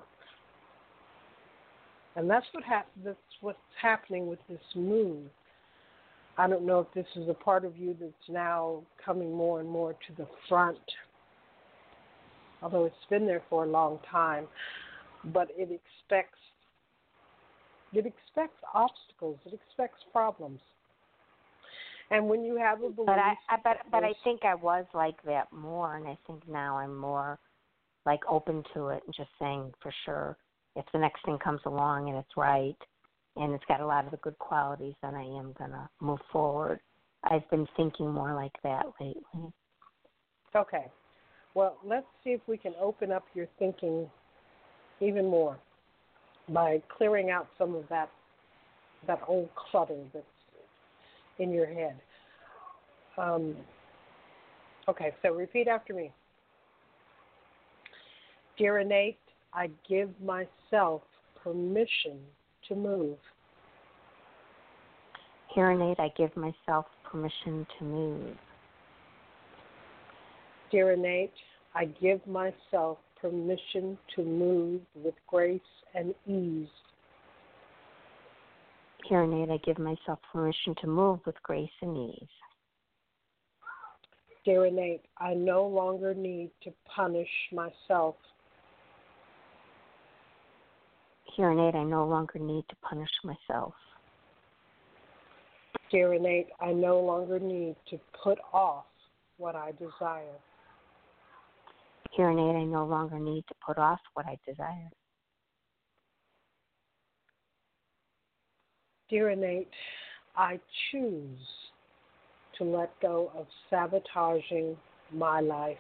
And that's what hap- that's what's happening with this move. I don't know if this is a part of you that's now coming more and more to the front, although it's been there for a long time. But it expects it expects obstacles. It expects problems. And when you have a belief, but I, I but but I think I was like that more, and I think now I'm more like open to it and just saying for sure if the next thing comes along and it's right and it's got a lot of the good qualities, then I am gonna move forward. I've been thinking more like that lately. Okay. Well, let's see if we can open up your thinking even more by clearing out some of that that old clutter that's in your head. Um, okay, so repeat after me. Dear Innate, I give myself permission to move. Dear Innate, I give myself permission to move. Dear Innate, I give myself permission to move with grace and ease. Dear Innate, I give myself permission to move with grace and ease. Dear Innate, I no longer need to punish myself. Dear Innate, I no longer need to punish myself. Dear Innate, I no longer need to put off what I desire. Dear Innate, I no longer need to put off what I desire. Dear Innate, I choose to let go of sabotaging my life.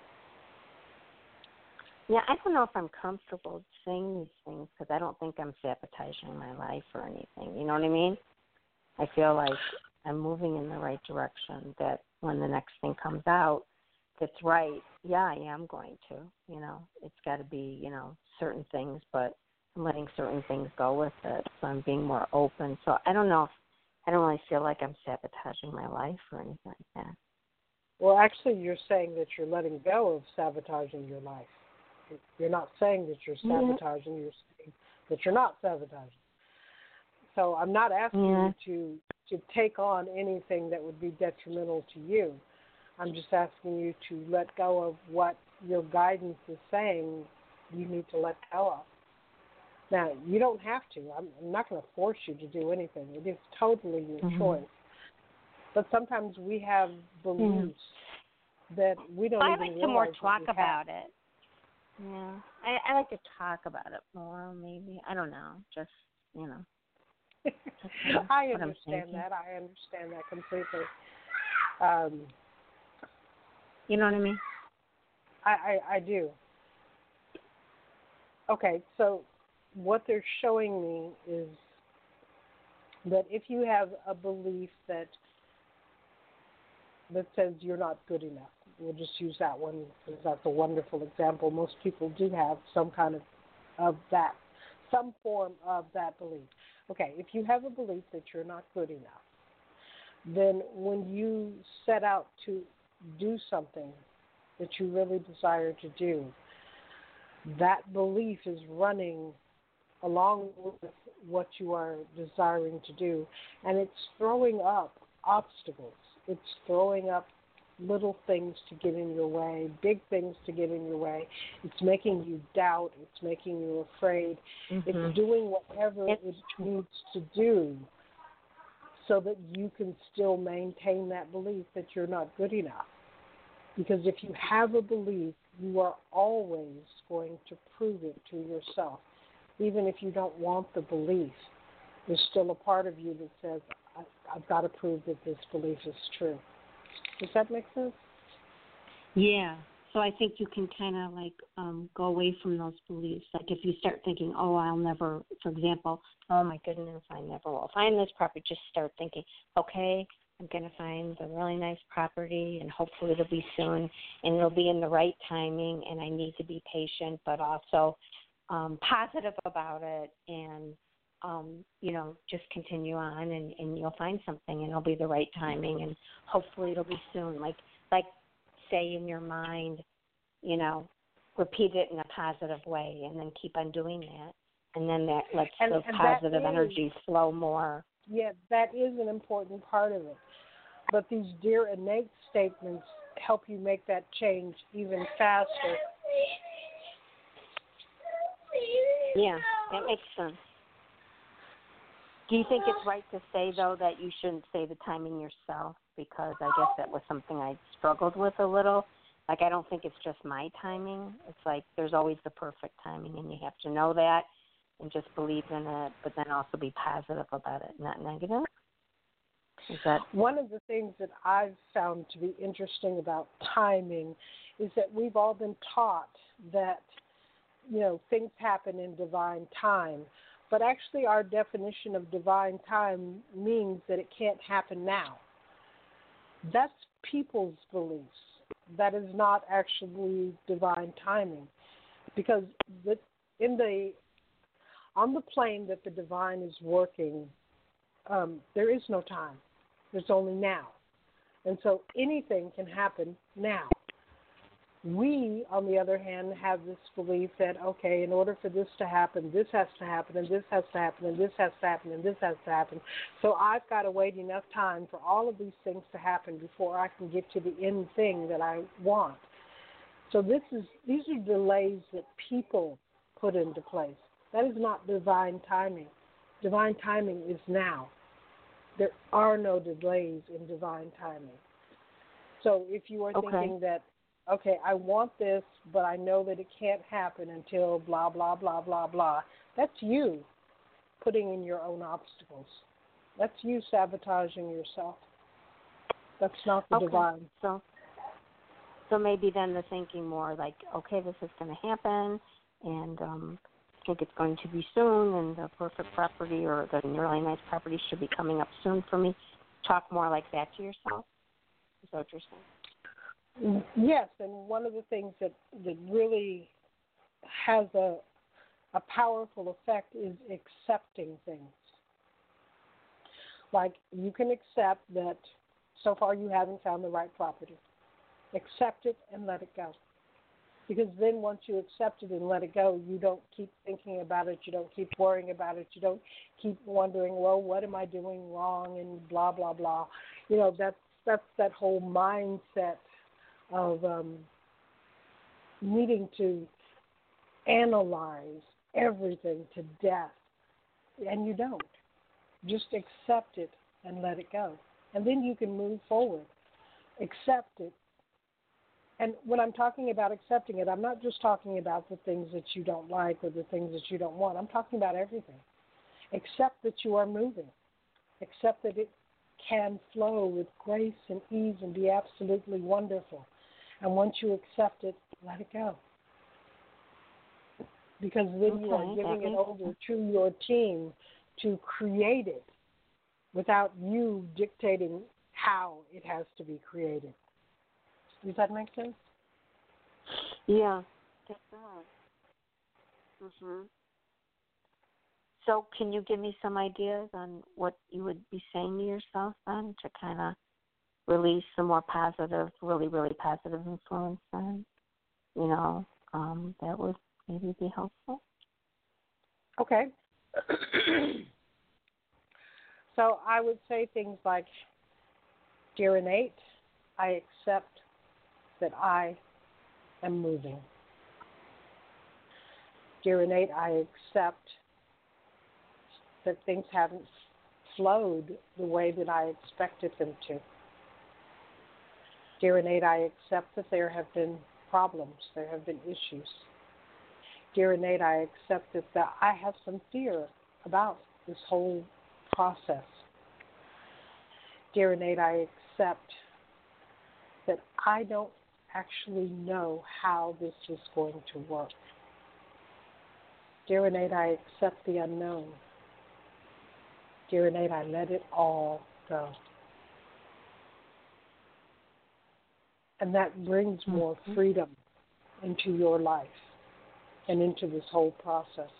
Yeah, I don't know if I'm comfortable saying these things because I don't think I'm sabotaging my life or anything. You know what I mean? I feel like I'm moving in the right direction, that when the next thing comes out that's right, yeah, I am going to. You know, it's got to be, you know, certain things, but I'm letting certain things go with it. So I'm being more open. So I don't know if, I don't really feel like I'm sabotaging my life or anything like that. Well, actually, you're saying that you're letting go of sabotaging your life. You're not saying that you're sabotaging, yeah. You're saying that you're not sabotaging. So I'm not asking yeah. you to, to take on anything that would be detrimental to you. I'm just asking you to let go of what your guidance is saying you need to let go of. Now, you don't have to. I'm, I'm not going to force you to do anything. It is totally your mm-hmm. choice. But sometimes we have beliefs mm. that we don't I even like realize to more talk about have. it. Yeah, I, I like to talk about it more, maybe. I don't know. Just, you know. I understand that. I understand that completely. Um, you know what I mean? I, I, I do. Okay, so what they're showing me is that if you have a belief that that says you're not good enough, we'll just use that one because that's a wonderful example. Most people do have some kind of, of that, some form of that belief. Okay, if you have a belief that you're not good enough, then when you set out to do something that you really desire to do, that belief is running along with what you are desiring to do, and it's throwing up obstacles. It's throwing up little things to get in your way, big things to get in your way. It's making you doubt. It's making you afraid. Mm-hmm. It's doing whatever it's, it needs to do so that you can still maintain that belief that you're not good enough. Because if you have a belief, you are always going to prove it to yourself. Even if you don't want the belief, there's still a part of you that says, I, I've got to prove that this belief is true. Does that make sense? Yeah. So I think you can kind of like um, go away from those beliefs. Like if you start thinking, oh, I'll never, for example, oh my goodness, I never will find this property. Just start thinking, okay, I'm going to find a really nice property and hopefully it'll be soon and it'll be in the right timing and I need to be patient but also um, positive about it and, um, you know, just continue on and, and you'll find something and it'll be the right timing and hopefully it'll be soon. Like, like say in your mind, you know, repeat it in a positive way and then keep on doing that. And then that lets and, those and positive is, energies flow more. Yeah, that is an important part of it. But these Dear Innate statements help you make that change even faster. Yeah, that makes sense. Do you think it's right to say, though, that you shouldn't say the timing yourself? Because I guess that was something I struggled with a little. Like, I don't think it's just my timing. It's like there's always the perfect timing, and you have to know that and just believe in it, but then also be positive about it, not negative. Is that one of the things that I've found to be interesting about timing is that we've all been taught that, you know, things happen in divine time. But actually our definition of divine time means that it can't happen now. That's people's beliefs. That is not actually divine timing. Because the, in the on the plane that the divine is working, um, there is no time. There's only now. And so anything can happen now. We, on the other hand, have this belief that, okay, in order for this to happen, this has to happen, and this has to happen, and this has to happen, and this has to happen. So I've got to wait enough time for all of these things to happen before I can get to the end thing that I want. So this is these are delays that people put into place. That is not divine timing. Divine timing is now. There are no delays in divine timing. So if you are okay. thinking that, okay, I want this, but I know that it can't happen until blah, blah, blah, blah, blah. That's you putting in your own obstacles. That's you sabotaging yourself. That's not the okay. divine. So, so maybe then the thinking more like, okay, this is going to happen, and um, I think it's going to be soon, and the perfect property or the really nice property should be coming up soon for me. Talk more like that to yourself. Is that what you're saying? Yes, and one of the things that, that really has a a powerful effect is accepting things. Like you can accept that so far you haven't found the right property. Accept it and let it go. Because then once you accept it and let it go, you don't keep thinking about it, you don't keep worrying about it, you don't keep wondering, well, what am I doing wrong and blah, blah, blah. You know, that's, that's that whole mindset of um, needing to analyze everything to death, and you don't. Just accept it and let it go, and then you can move forward. Accept it. And when I'm talking about accepting it, I'm not just talking about the things that you don't like or the things that you don't want. I'm talking about everything. Accept that you are moving. Accept that it can flow with grace and ease and be absolutely wonderful. And once you accept it, let it go. Because then okay, you are giving it over to your team to create it without you dictating how it has to be created. Does that make sense? Yeah, that does. Mhm. So can you give me some ideas on what you would be saying to yourself then to kind of release some more positive, really, really positive influence then? You know, um, that would maybe be helpful. Okay. So I would say things like, Dear Innate, I accept that I am moving. Dear Innate, I accept that things haven't flowed the way that I expected them to. Dear Innate, I accept that there have been problems, there have been issues. Dear Innate, I accept that, that I have some fear about this whole process. Dear Innate, I accept that I don't actually know how this is going to work. Dear Innate, I accept the unknown. Dear Innate, I let it all go. And that brings more mm-hmm. freedom into your life and into this whole process.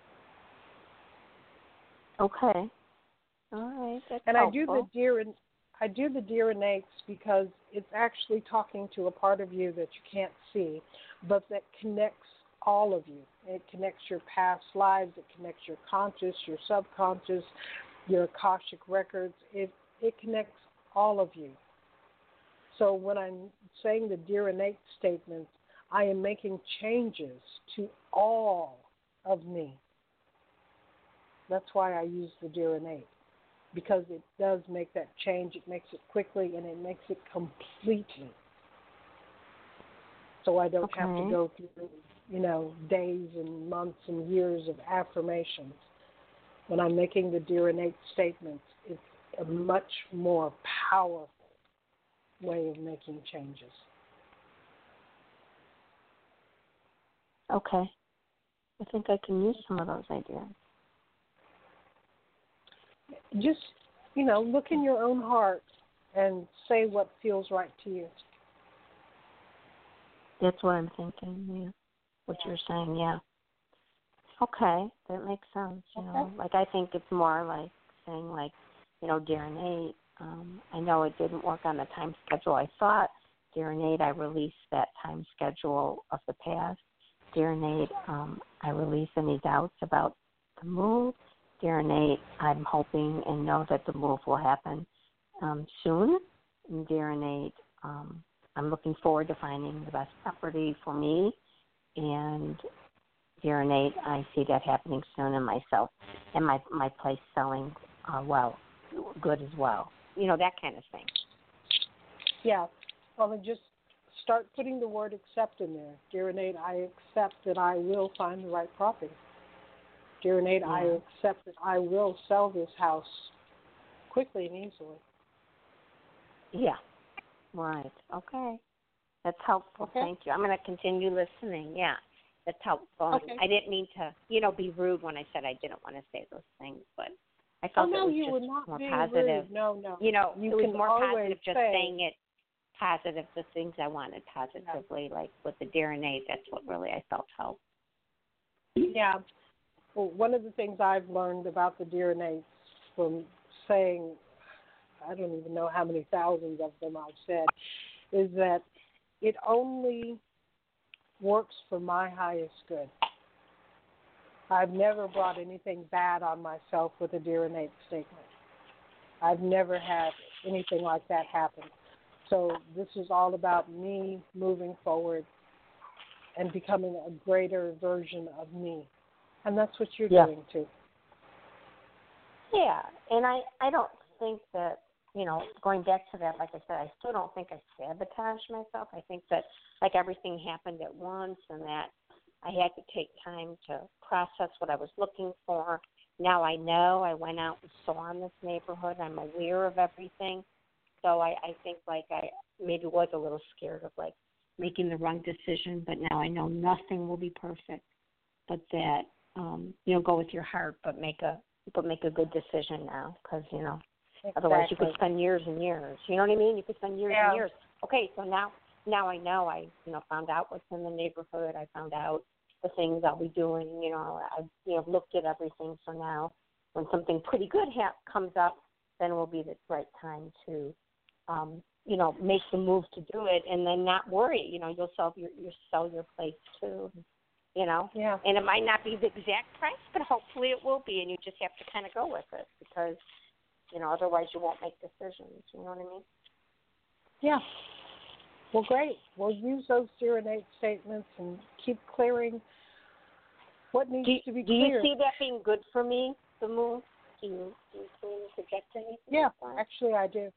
Okay. All right. That's and helpful. I do the dear I do the Dear Innates because it's actually talking to a part of you that you can't see, but that connects all of you. It connects your past lives. It connects your conscious, your subconscious, your Akashic records. It it connects all of you. So when I'm saying the Dear Innate statements, I am making changes to all of me. That's why I use the Dear Innate, because it does make that change. It makes it quickly, and it makes it completely. So I don't okay. have to go through, you know, days and months and years of affirmations. When I'm making the Dear Innate statements, it's a much more powerful way of making changes. Okay. I think I can use some of those ideas. Just, you know, look in your own heart and say what feels right to you. That's what I'm thinking, yeah. What you're saying, yeah. Okay, that makes sense, you know. Okay. Like, I think it's more like saying, like, you know, Dear Innate, um, I know it didn't work on the time schedule I thought. Dear Innate, I released that time schedule of the past. Dear Innate, um, I release any doubts about the move. Dear Innate, I'm hoping and know that the move will happen um, soon. And Dear Innate, um, I'm looking forward to finding the best property for me. And Dear Innate, I see that happening soon in myself and my my place selling uh, well, good as well. You know, that kind of thing. Yeah. Well, then just start putting the word accept in there. Dear Innate, I accept that I will find the right property. Dear Innate, yeah. I accept that I will sell this house quickly and easily. Yeah. Right. Okay. That's helpful. Okay. Thank you. I'm going to continue listening. Yeah. That's helpful. Okay. I didn't mean to, you know, be rude when I said I didn't want to say those things, but I felt oh, no, it was you just were not more being positive. Rude. No, no. You know, you it was can more positive just say, saying it positive, the things I wanted positively, yeah. Like with the Dear Innate. That's what really I felt helped. Yeah. Well, one of the things I've learned about the Dear Innate from saying, I don't even know how many thousands of them I've said, is that it only works for my highest good. I've never brought anything bad on myself with a Dear Innate statement. I've never had anything like that happen. So this is all about me moving forward and becoming a greater version of me. And that's what you're yeah. doing too. Yeah, and I, I don't think that, you know, going back to that, like I said, I still don't think I sabotaged myself. I think that, like, everything happened at once and that I had to take time to process what I was looking for. Now I know. I went out and saw in this neighborhood. I'm aware of everything. So I, I think, like, I maybe was a little scared of, like, making the wrong decision, but now I know nothing will be perfect, but that, um, you know, go with your heart, but make a but make a good decision now because, you know, exactly. Otherwise you could spend years and years. You know what I mean? You could spend years yeah. and years. Okay, so now now I know. I, you know, found out what's in the neighborhood. I found out the things I'll be doing. You know, I, you know, looked at everything. So now when something pretty good ha- comes up, then will be the right time to, um, you know, make the move to do it and then not worry. You know, you'll sell your, you'll sell your place too. You know, yeah. And it might not be the exact price, but hopefully it will be, and you just have to kind of go with it because, you know, otherwise you won't make decisions. You know what I mean? Yeah. Well, great. We'll use those Dear Innate statements and keep clearing what needs do, to be do cleared. Do you see that being good for me, the move? Do you, do you see me project anything? Yeah, like actually I do.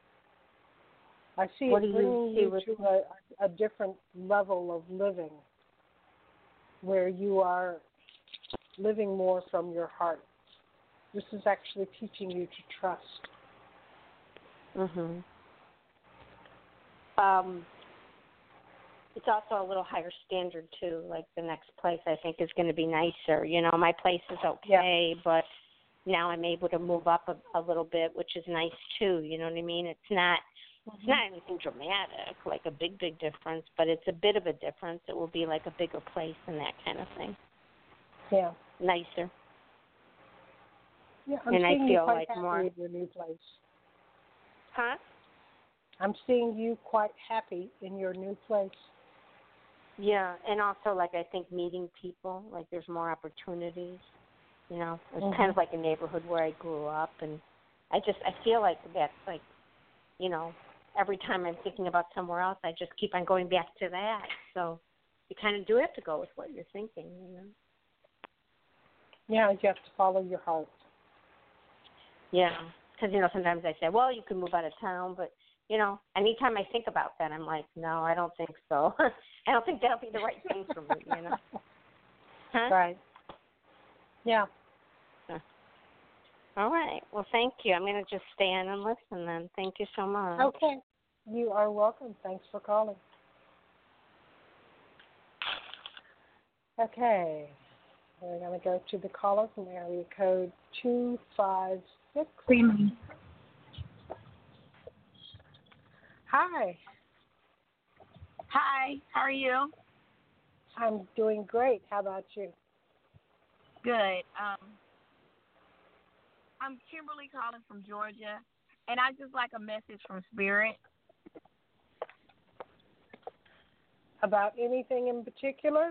I see what it do bringing you, you to a, a different level of living where you are living more from your heart. This is actually teaching you to trust. Mhm. Um, it's also a little higher standard too. Like the next place, I think is going to be nicer. You know, my place is okay, yeah. but now I'm able to move up a, a little bit, which is nice too. You know what I mean? It's not. Mm-hmm. It's not anything dramatic, like a big, big difference, but it's a bit of a difference. It will be like a bigger place and that kind of thing. Yeah. Nicer. Yeah, I'm and seeing I feel you quite like happy more. in your new place. Huh? I'm seeing you quite happy in your new place. Yeah, and also, like, I think meeting people, like, there's more opportunities. You know, it's mm-hmm. kind of like a neighborhood where I grew up, and I just, I feel like that's, like, you know, every time I'm thinking about somewhere else, I just keep on going back to that. So you kind of do have to go with what you're thinking, you know. Yeah, you have to follow your heart. Yeah, because, you know, sometimes I say, well, you can move out of town, but, you know, anytime I think about that, I'm like, no, I don't think so. I don't think that'll be the right thing for me, you know. Huh? Right. Yeah. Huh. All right. Well, thank you. I'm going to just stand and listen then. Thank you so much. Okay. You are welcome. Thanks for calling. Okay. We're going to go to the caller from area code two five six. Hi. Hi. How are you? I'm doing great. How about you? Good. Um, I'm Kimberly calling from Georgia, and I just like a message from Spirit. About anything in particular?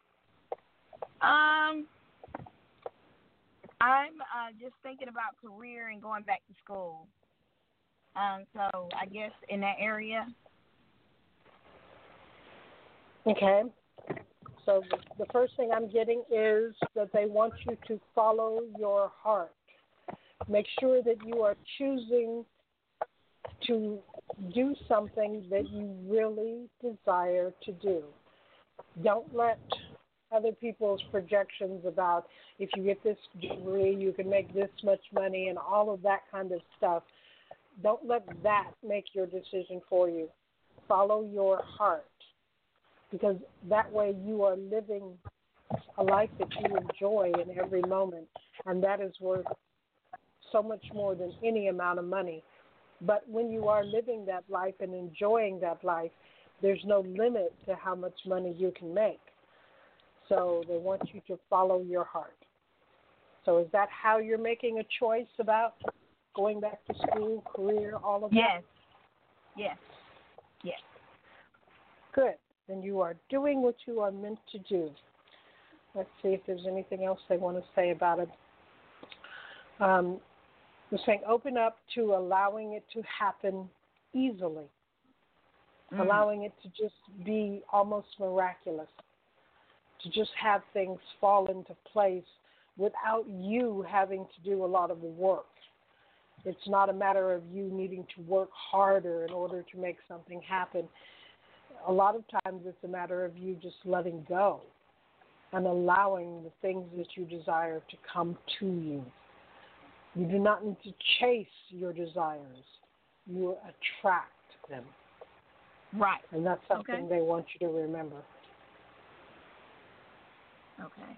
Um, I'm uh, just thinking about career and going back to school. Um, so I guess in that area. Okay. So the, the first thing I'm getting is that they want you to follow your heart. Make sure that you are choosing to do something that you really desire to do. Don't let other people's projections about if you get this degree, you can make this much money and all of that kind of stuff. Don't let that make your decision for you. Follow your heart, because that way you are living a life that you enjoy in every moment, and that is worth so much more than any amount of money. But when you are living that life and enjoying that life, there's no limit to how much money you can make. So they want you to follow your heart. So is that how you're making a choice about going back to school, career, all of yes. that? Yes. Yes. Good. Then you are doing what you are meant to do. Let's see if there's anything else they want to say about it. Um, they're saying open up to allowing it to happen easily, mm. allowing it to just be almost miraculous, to just have things fall into place without you having to do a lot of the work. It's not a matter of you needing to work harder in order to make something happen. A lot of times it's a matter of you just letting go and allowing the things that you desire to come to you. You do not need to chase your desires. You attract them. Right. And that's something okay. they want you to remember. Okay.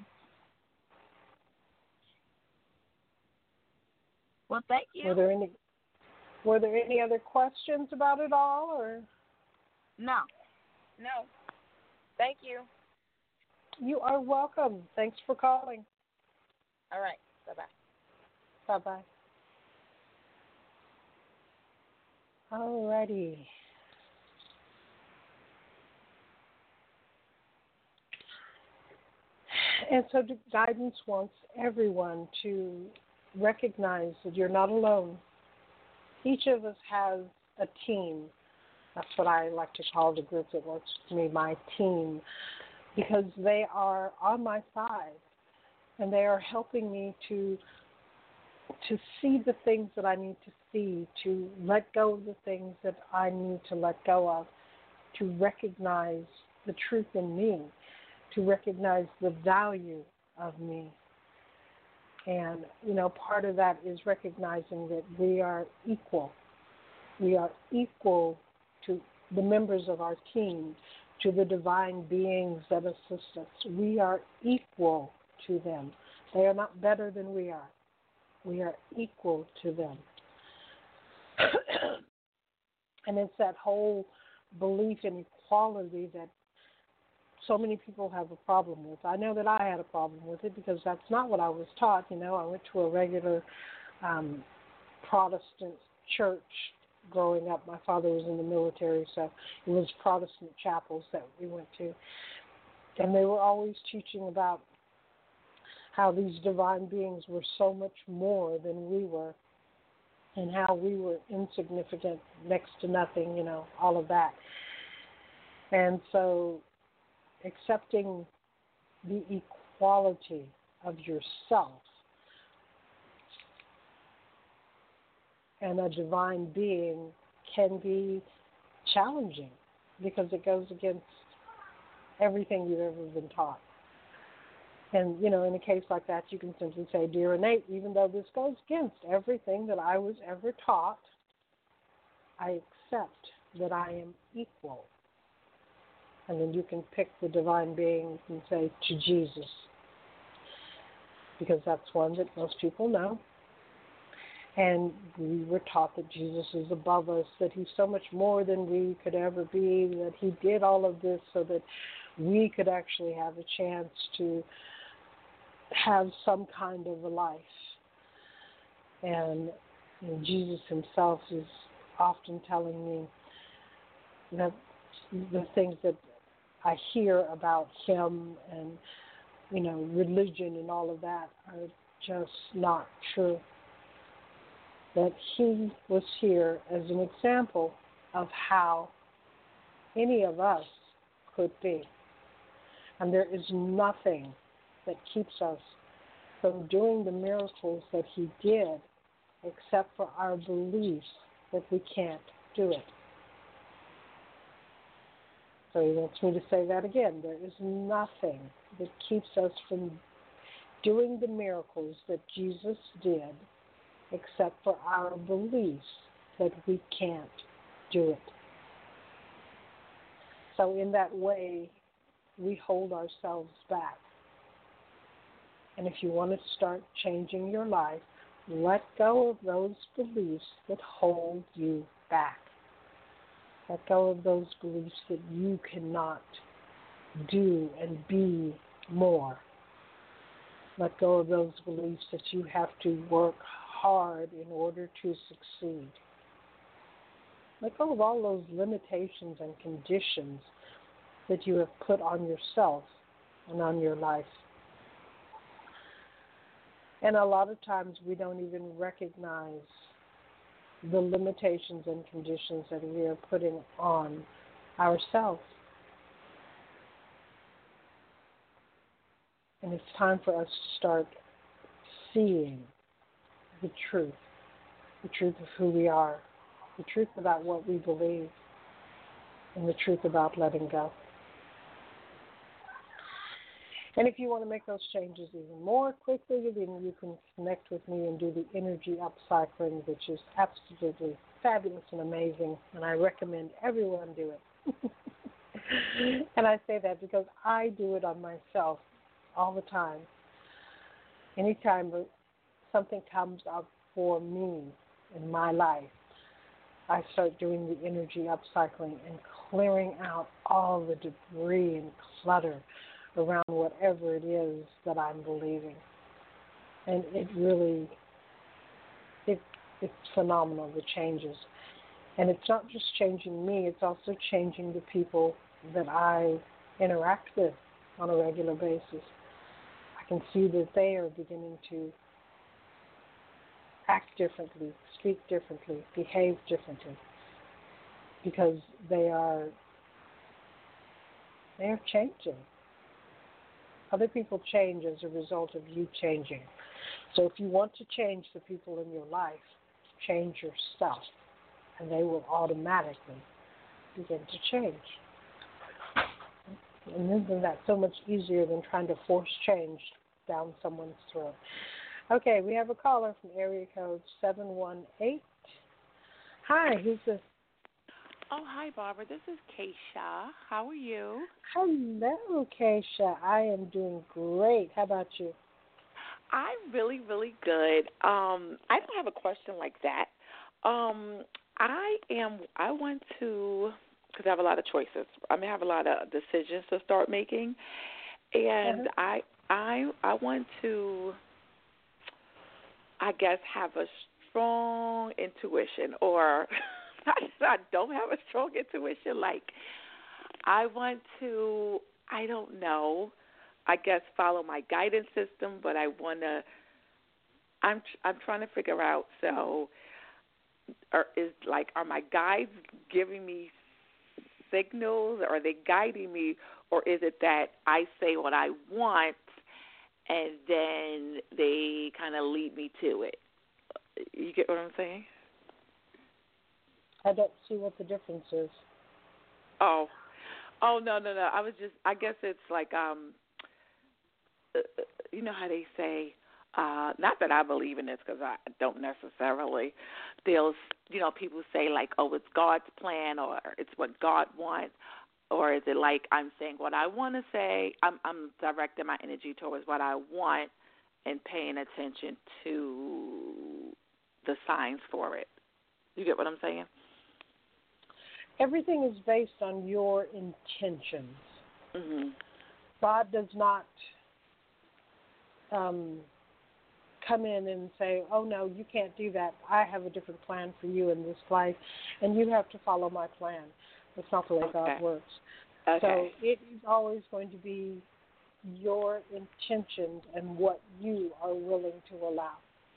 Well, thank you. Were there any Were there any other questions about it all, or? No. No. Thank you. You are welcome. Thanks for calling. All right. Bye-bye. Bye-bye. All righty. And so the guidance wants everyone to recognize that you're not alone. Each of us has a team. That's what I like to call the group that works with me, my team, because they are on my side and they are helping me to to see the things that I need to see, to let go of the things that I need to let go of, to recognize the truth in me, to recognize the value of me. And, you know, part of that is recognizing that we are equal. We are equal to the members of our team, to the divine beings that assist us. We are equal to them. They are not better than we are. We are equal to them. And it's that whole belief in equality that so many people have a problem with. I know that I had a problem with it because that's not what I was taught. You know, I went to a regular um, Protestant church growing up. My father was in the military, so it was Protestant chapels that we went to. And they were always teaching about how these divine beings were so much more than we were and how we were insignificant, next to nothing, you know, all of that. And so accepting the equality of yourself and a divine being can be challenging because it goes against everything you've ever been taught. And, you know, in a case like that, you can simply say, Dear Innate, even though this goes against everything that I was ever taught, I accept that I am equal. And then you can pick the divine being and say, to Jesus, because that's one that most people know. And we were taught that Jesus is above us, that he's so much more than we could ever be, that he did all of this so that we could actually have a chance to have some kind of a life. And, and Jesus himself is often telling me that the things that I hear about him and, you know, religion and all of that are just not true. That he was here as an example of how any of us could be. And there is nothing that keeps us from doing the miracles that he did except for our beliefs that we can't do it. So he wants me to say that again. There is nothing that keeps us from doing the miracles that Jesus did except for our beliefs that we can't do it. So in that way, we hold ourselves back. And if you want to start changing your life, let go of those beliefs that hold you back. Let go of those beliefs that you cannot do and be more. Let go of those beliefs that you have to work hard in order to succeed. Let go of all those limitations and conditions that you have put on yourself and on your life. And a lot of times we don't even recognize the limitations and conditions that we are putting on ourselves. And it's time for us to start seeing the truth, the truth of who we are, the truth about what we believe, and the truth about letting go. And if you want to make those changes even more quickly, then you can connect with me and do the energy upcycling, which is absolutely fabulous and amazing, and I recommend everyone do it. And I say that because I do it on myself all the time. Anytime something comes up for me in my life, I start doing the energy upcycling and clearing out all the debris and clutter around whatever it is that I'm believing. And it really, it, it's phenomenal, the changes. And it's not just changing me, it's also changing the people that I interact with on a regular basis. I can see that they are beginning to act differently, speak differently, behave differently, because they are, they are changing. Other people change as a result of you changing. So if you want to change the people in your life, change yourself, and they will automatically begin to change. And isn't that so much easier than trying to force change down someone's throat? Okay, we have a caller from area code seven one eight. Hi, who's this? Oh, hi, Barbara. This is Keisha. How are you? Hello, Keisha. I am doing great. How about you? I'm really, really good. Um, I don't have a question like that. Um, I am. I want to, because I have a lot of choices. I may have a lot of decisions to start making, and uh-huh. I, I, I want to, I guess, have a strong intuition, or I don't have a strong intuition. Like, I want to, I don't know, I guess follow my guidance system, but I want to, I'm I'm trying to figure out, so, or is like, are my guides giving me signals? Are they guiding me? Or is it that I say what I want and then they kind of lead me to it. You get what I'm saying? I don't see what the difference is. Oh, oh no, no, no. I was just. I guess it's like um, you know how they say. Uh, not that I believe in this because I don't necessarily. They'll, you know, people say like, oh, it's God's plan or it's what God wants, or is it like I'm saying what I want to say? I'm, I'm directing my energy towards what I want and paying attention to the signs for it. You get what I'm saying? Everything is based on your intentions. Mm-hmm. God does not um, come in and say, oh, no, you can't do that. I have a different plan for you in this life, and you have to follow my plan. That's not the way okay. God works. Okay. So it is always going to be your intentions and what you are willing to allow.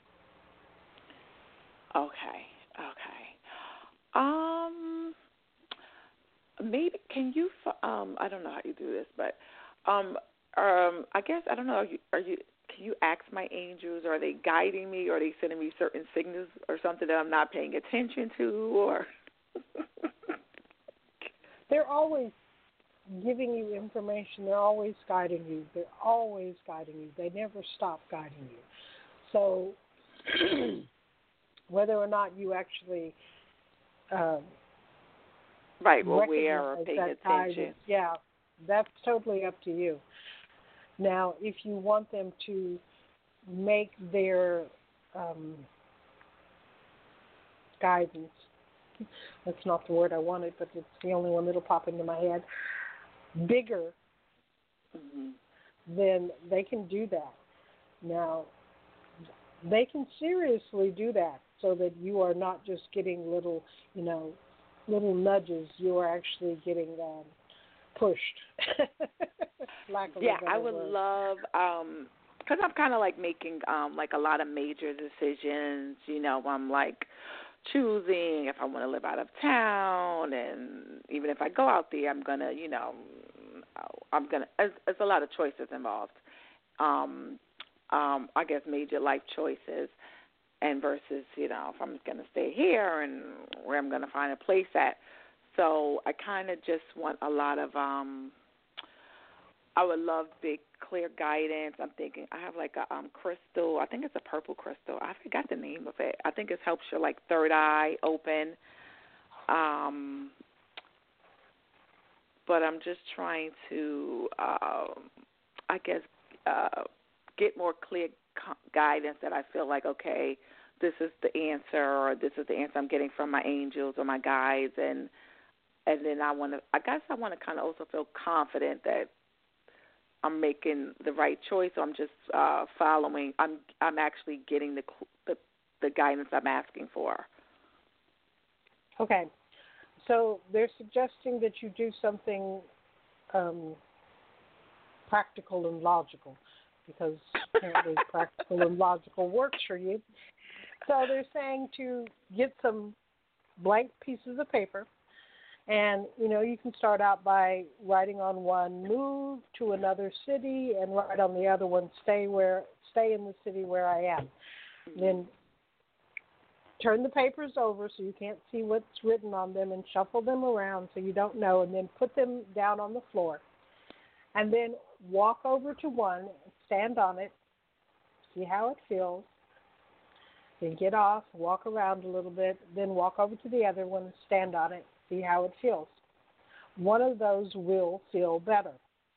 Okay, okay. Um, maybe can you? Um, I don't know how you do this, but um, um, I guess I don't know. Are you? Are you Can you ask my angels? Are they guiding me? Or are they sending me certain signals or something that I'm not paying attention to? Or they're always giving you information. They're always guiding you. They're always guiding you. They never stop guiding you. So whether or not you actually um, right, well, where or pay attention, guidance, yeah, that's totally up to you. Now, if you want them to make their um, guidance, that's not the word I wanted, but it's the only one that'll pop into my head, bigger, mm-hmm. then they can do that. Now, they can seriously do that so that you are not just getting little, you know, little nudges. You are actually getting um, pushed. Yeah, I would word. love, um, because I'm kind of like making um, like a lot of major decisions. You know, I'm like choosing if I want to live out of town, and even if I go out there, I'm gonna, you know, I'm gonna. There's, there's a lot of choices involved. Um, um, I guess major life choices, and versus, you know, if I'm gonna stay here and where I'm gonna find a place at. So I kind of just want a lot of. Um, I would love big, clear guidance. I'm thinking I have like a um, crystal. I think it's a purple crystal. I forgot the name of it. I think it helps your like third eye open. Um, but I'm just trying to, uh, I guess, uh, get more clear guidance that I feel like, okay, this is the answer, or this is the answer I'm getting from my angels or my guides, and and then I want to. I guess I want to kind of also feel confident that I'm making the right choice, or I'm just uh, following. I'm I'm actually getting the, the the guidance I'm asking for. Okay, so they're suggesting that you do something um, practical and logical, because apparently practical and logical works for you. So they're saying to get some blank pieces of paper. And, you know, you can start out by writing on one, move to another city, and write on the other one, stay where, stay in the city where I am. Mm-hmm. Then turn the papers over so you can't see what's written on them, and shuffle them around so you don't know, and then put them down on the floor. And then walk over to one, stand on it, see how it feels. Then get off, walk around a little bit, then walk over to the other one, stand on it. See how it feels. One of those will feel better.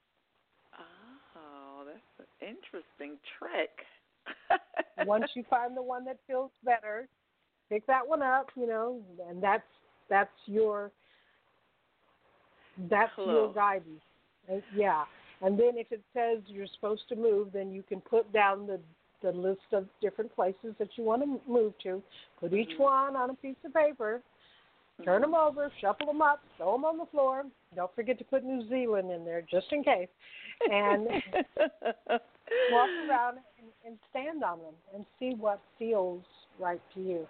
Oh, that's an interesting trick. Once you find the one that feels better, pick that one up, you know, and that's that's your that's Hello. your guidance. Uh, yeah. And then if it says you're supposed to move, then you can put down the the list of different places that you want to move to. Put each mm-hmm. one on a piece of paper. Turn them over, shuffle them up, throw them on the floor. Don't forget to put New Zealand in there just in case. And walk around and, and stand on them and see what feels right to you.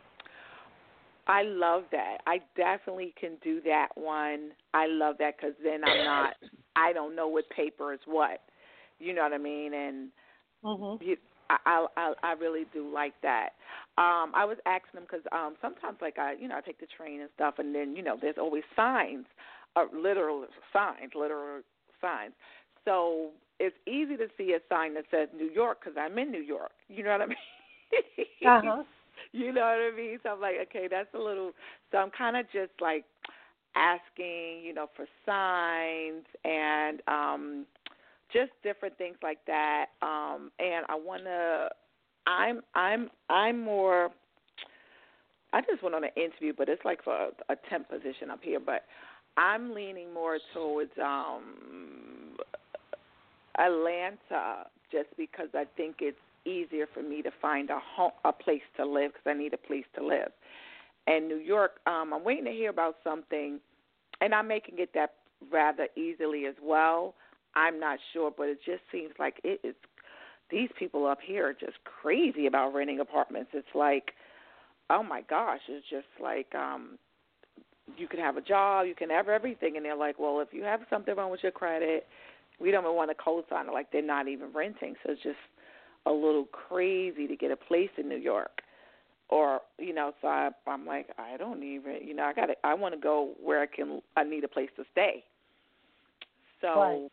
I love that. I definitely can do that one. I love that because then I'm not, I don't know what paper is what. You know what I mean? And Mm-hmm. You, I, I I really do like that. Um, I was asking them because um, sometimes, like I, you know, I take the train and stuff, and then you know, there's always signs, uh, literal signs, literal signs. So it's easy to see a sign that says New York because I'm in New York. You know what I mean? Uh-huh. You know what I mean? So I'm like, okay, that's a little. So I'm kind of just like asking, you know, for signs and um, just different things like that. Um, and I want to. I'm I'm I'm more. I just went on an interview, but it's like for a, a temp position up here. But I'm leaning more towards um, Atlanta, just because I think it's easier for me to find a home, a place to live, because I need a place to live. And New York, um, I'm waiting to hear about something, and I may can get that rather easily as well. I'm not sure, but it just seems like it is. These people up here are just crazy about renting apartments. It's like, oh my gosh, it's just like um, you can have a job, you can have everything, and they're like, well, if you have something wrong with your credit, we don't even want to co-sign it. Like they're not even renting, so it's just a little crazy to get a place in New York, or you know. So I, I'm like, I don't even, you know, I got, I want to go where I can. I need a place to stay. So, right.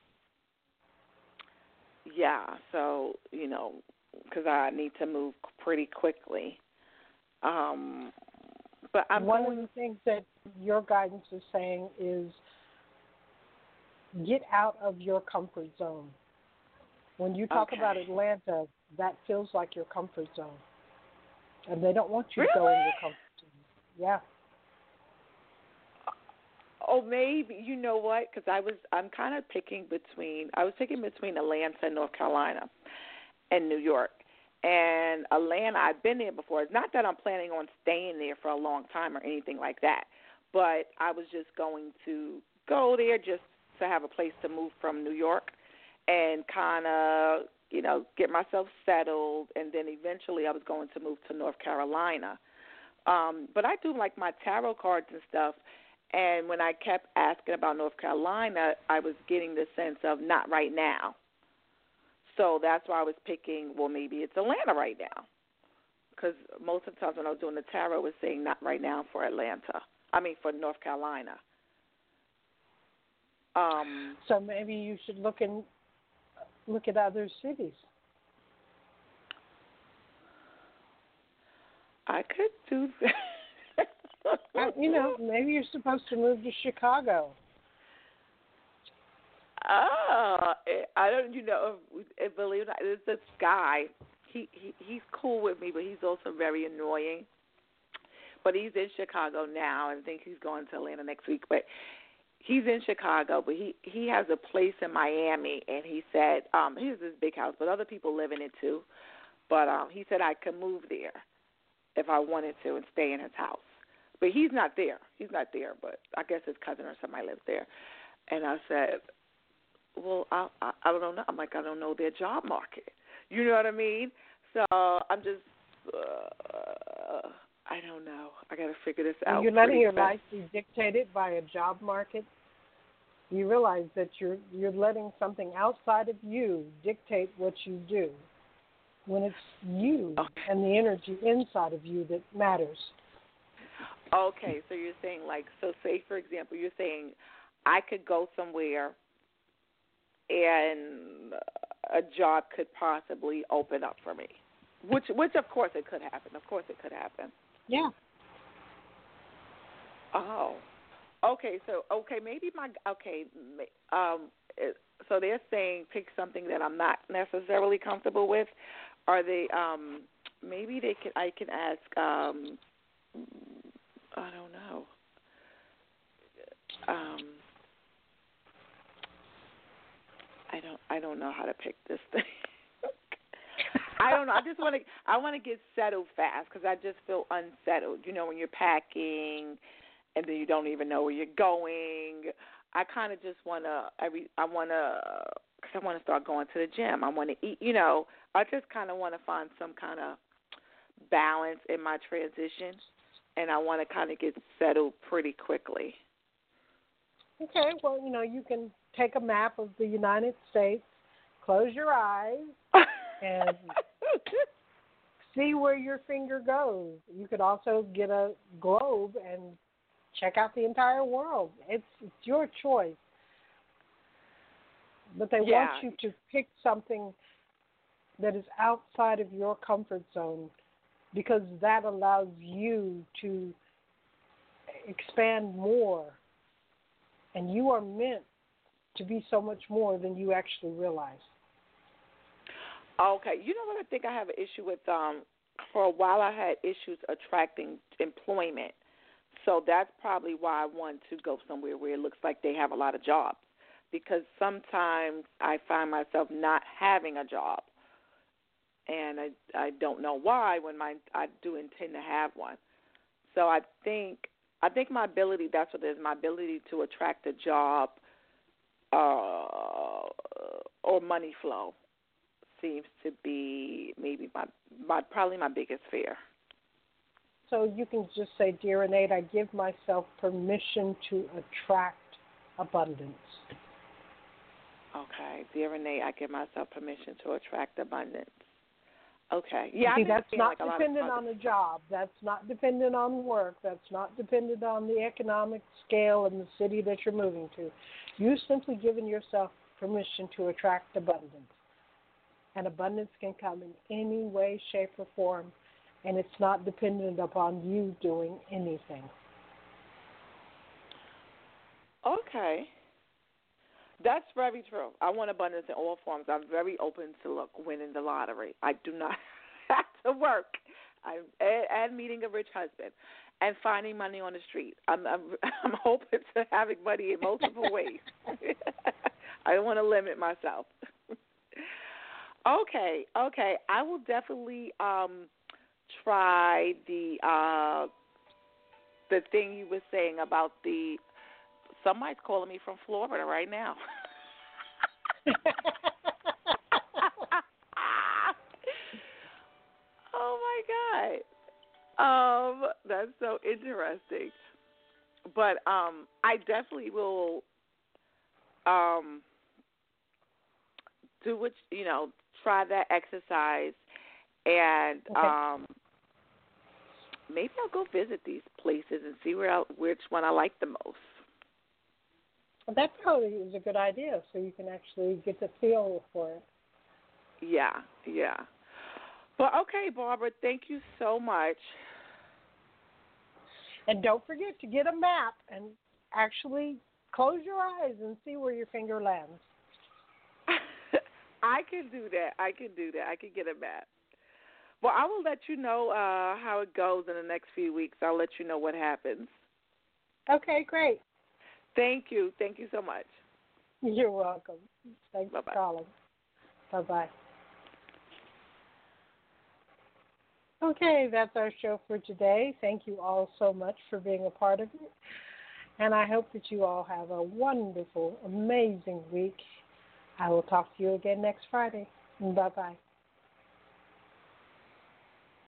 yeah. So you know, because I need to move pretty quickly. Um, but I'm one going, of the things that your guidance is saying is get out of your comfort zone. When you talk okay. about Atlanta, that feels like your comfort zone. And they don't want you really? to go in your comfort zone. Yeah. Oh, maybe. You know what? Because I was, I'm kind of picking between, I was picking between Atlanta and North Carolina and New York. And Atlanta, I've been there before. It's not that I'm planning on staying there for a long time or anything like that, but I was just going to go there just to have a place to move from New York and kind of, you know, get myself settled, and then eventually I was going to move to North Carolina. Um, but I do like my tarot cards and stuff, and when I kept asking about North Carolina, I was getting the sense of not right now. So that's why I was picking, well, maybe it's Atlanta right now, because most of the times when I was doing the tarot, it was saying not right now for Atlanta. I mean, for North Carolina. Um, so maybe you should look in, look at other cities. I could do that. uh, you know, maybe you're supposed to move to Chicago. Oh, I don't, you know, believe it or not, there's this guy. He, he he's cool with me, but he's also very annoying. But he's in Chicago now. I think he's going to Atlanta next week. But he's in Chicago, but he, he has a place in Miami, and he said, um, he has this big house, but other people live in it too. But um, he said I could move there if I wanted to and stay in his house. But he's not there. He's not there, but I guess his cousin or somebody lives there. And I said, well, I, I, I don't know. I'm like, I don't know their job market. You know what I mean? So I'm just, uh, I don't know. I got to figure this out. You're letting your fast. life be dictated by a job market. You realize that you're you're letting something outside of you dictate what you do, when it's you okay. and the energy inside of you that matters. Okay, so you're saying, like, so say, for example, you're saying I could go somewhere and a job could possibly open up for me, which, which of course it could happen. Of course it could happen. Yeah. Oh, okay. So, okay, maybe my, okay, um, so they're saying pick something that I'm not necessarily comfortable with. Are they, um, maybe they can, I can ask, um, I don't know. Um, I don't. I don't know how to pick this thing. I don't know. I just want to. I want to get settled fast because I just feel unsettled. You know, when you're packing, and then you don't even know where you're going. I kind of just want to. Every. I want to. Because I want to start going to the gym. I want to eat. You know. I just kind of want to find some kind of balance in my transition, and I want to kind of get settled pretty quickly. Okay, well, you know, you can take a map of the United States, close your eyes, and see where your finger goes. You could also get a globe and check out the entire world. It's it's your choice. But they yeah. want you to pick something that is outside of your comfort zone, because that allows you to expand more. And you are meant to be so much more than you actually realize. Okay. You know what I think I have an issue with? Um, for a while I had issues attracting employment. So that's probably why I want to go somewhere where it looks like they have a lot of jobs. Because sometimes I find myself not having a job. And I I don't know why when my I do intend to have one. So I think I think my ability, that's what it is, my ability to attract a job uh, or money flow seems to be maybe my, my probably my biggest fear. So you can just say, dear Innate, I give myself permission to attract abundance. Okay, dear Renee, I give myself permission to attract abundance. Okay, yeah. See, I that's not like dependent on a job. That's not dependent on work. That's not dependent on the economic scale in the city that you're moving to. You've simply given yourself permission to attract abundance. And abundance can come in any way, shape, or form, and it's not dependent upon you doing anything. Okay. That's very true. I want abundance in all forms. I'm very open to look winning the lottery. I do not have to work. I'm and, and meeting a rich husband and finding money on the street. I'm I'm, I'm open to having money in multiple ways. I don't want to limit myself. Okay, okay. I will definitely um, try the uh, the thing you were saying about the. Somebody's calling me from Florida right now. Oh my God. Um, that's so interesting. But um, I definitely will um, do what you know. Try that exercise, and okay. um, maybe I'll go visit these places and see where I, which one I like the most. Well, that probably is a good idea, so you can actually get the feel for it. Yeah, yeah. Well, okay, Barbara, thank you so much. And don't forget to get a map and actually close your eyes and see where your finger lands. I can do that. I can do that. I can get a map. Well, I will let you know uh, how it goes in the next few weeks. I'll let you know what happens. Okay, great. Thank you. Thank you so much. You're welcome. Thanks Bye-bye. for calling. Bye-bye. Okay, that's our show for today. Thank you all so much for being a part of it. And I hope that you all have a wonderful, amazing week. I will talk to you again next Friday. Bye-bye.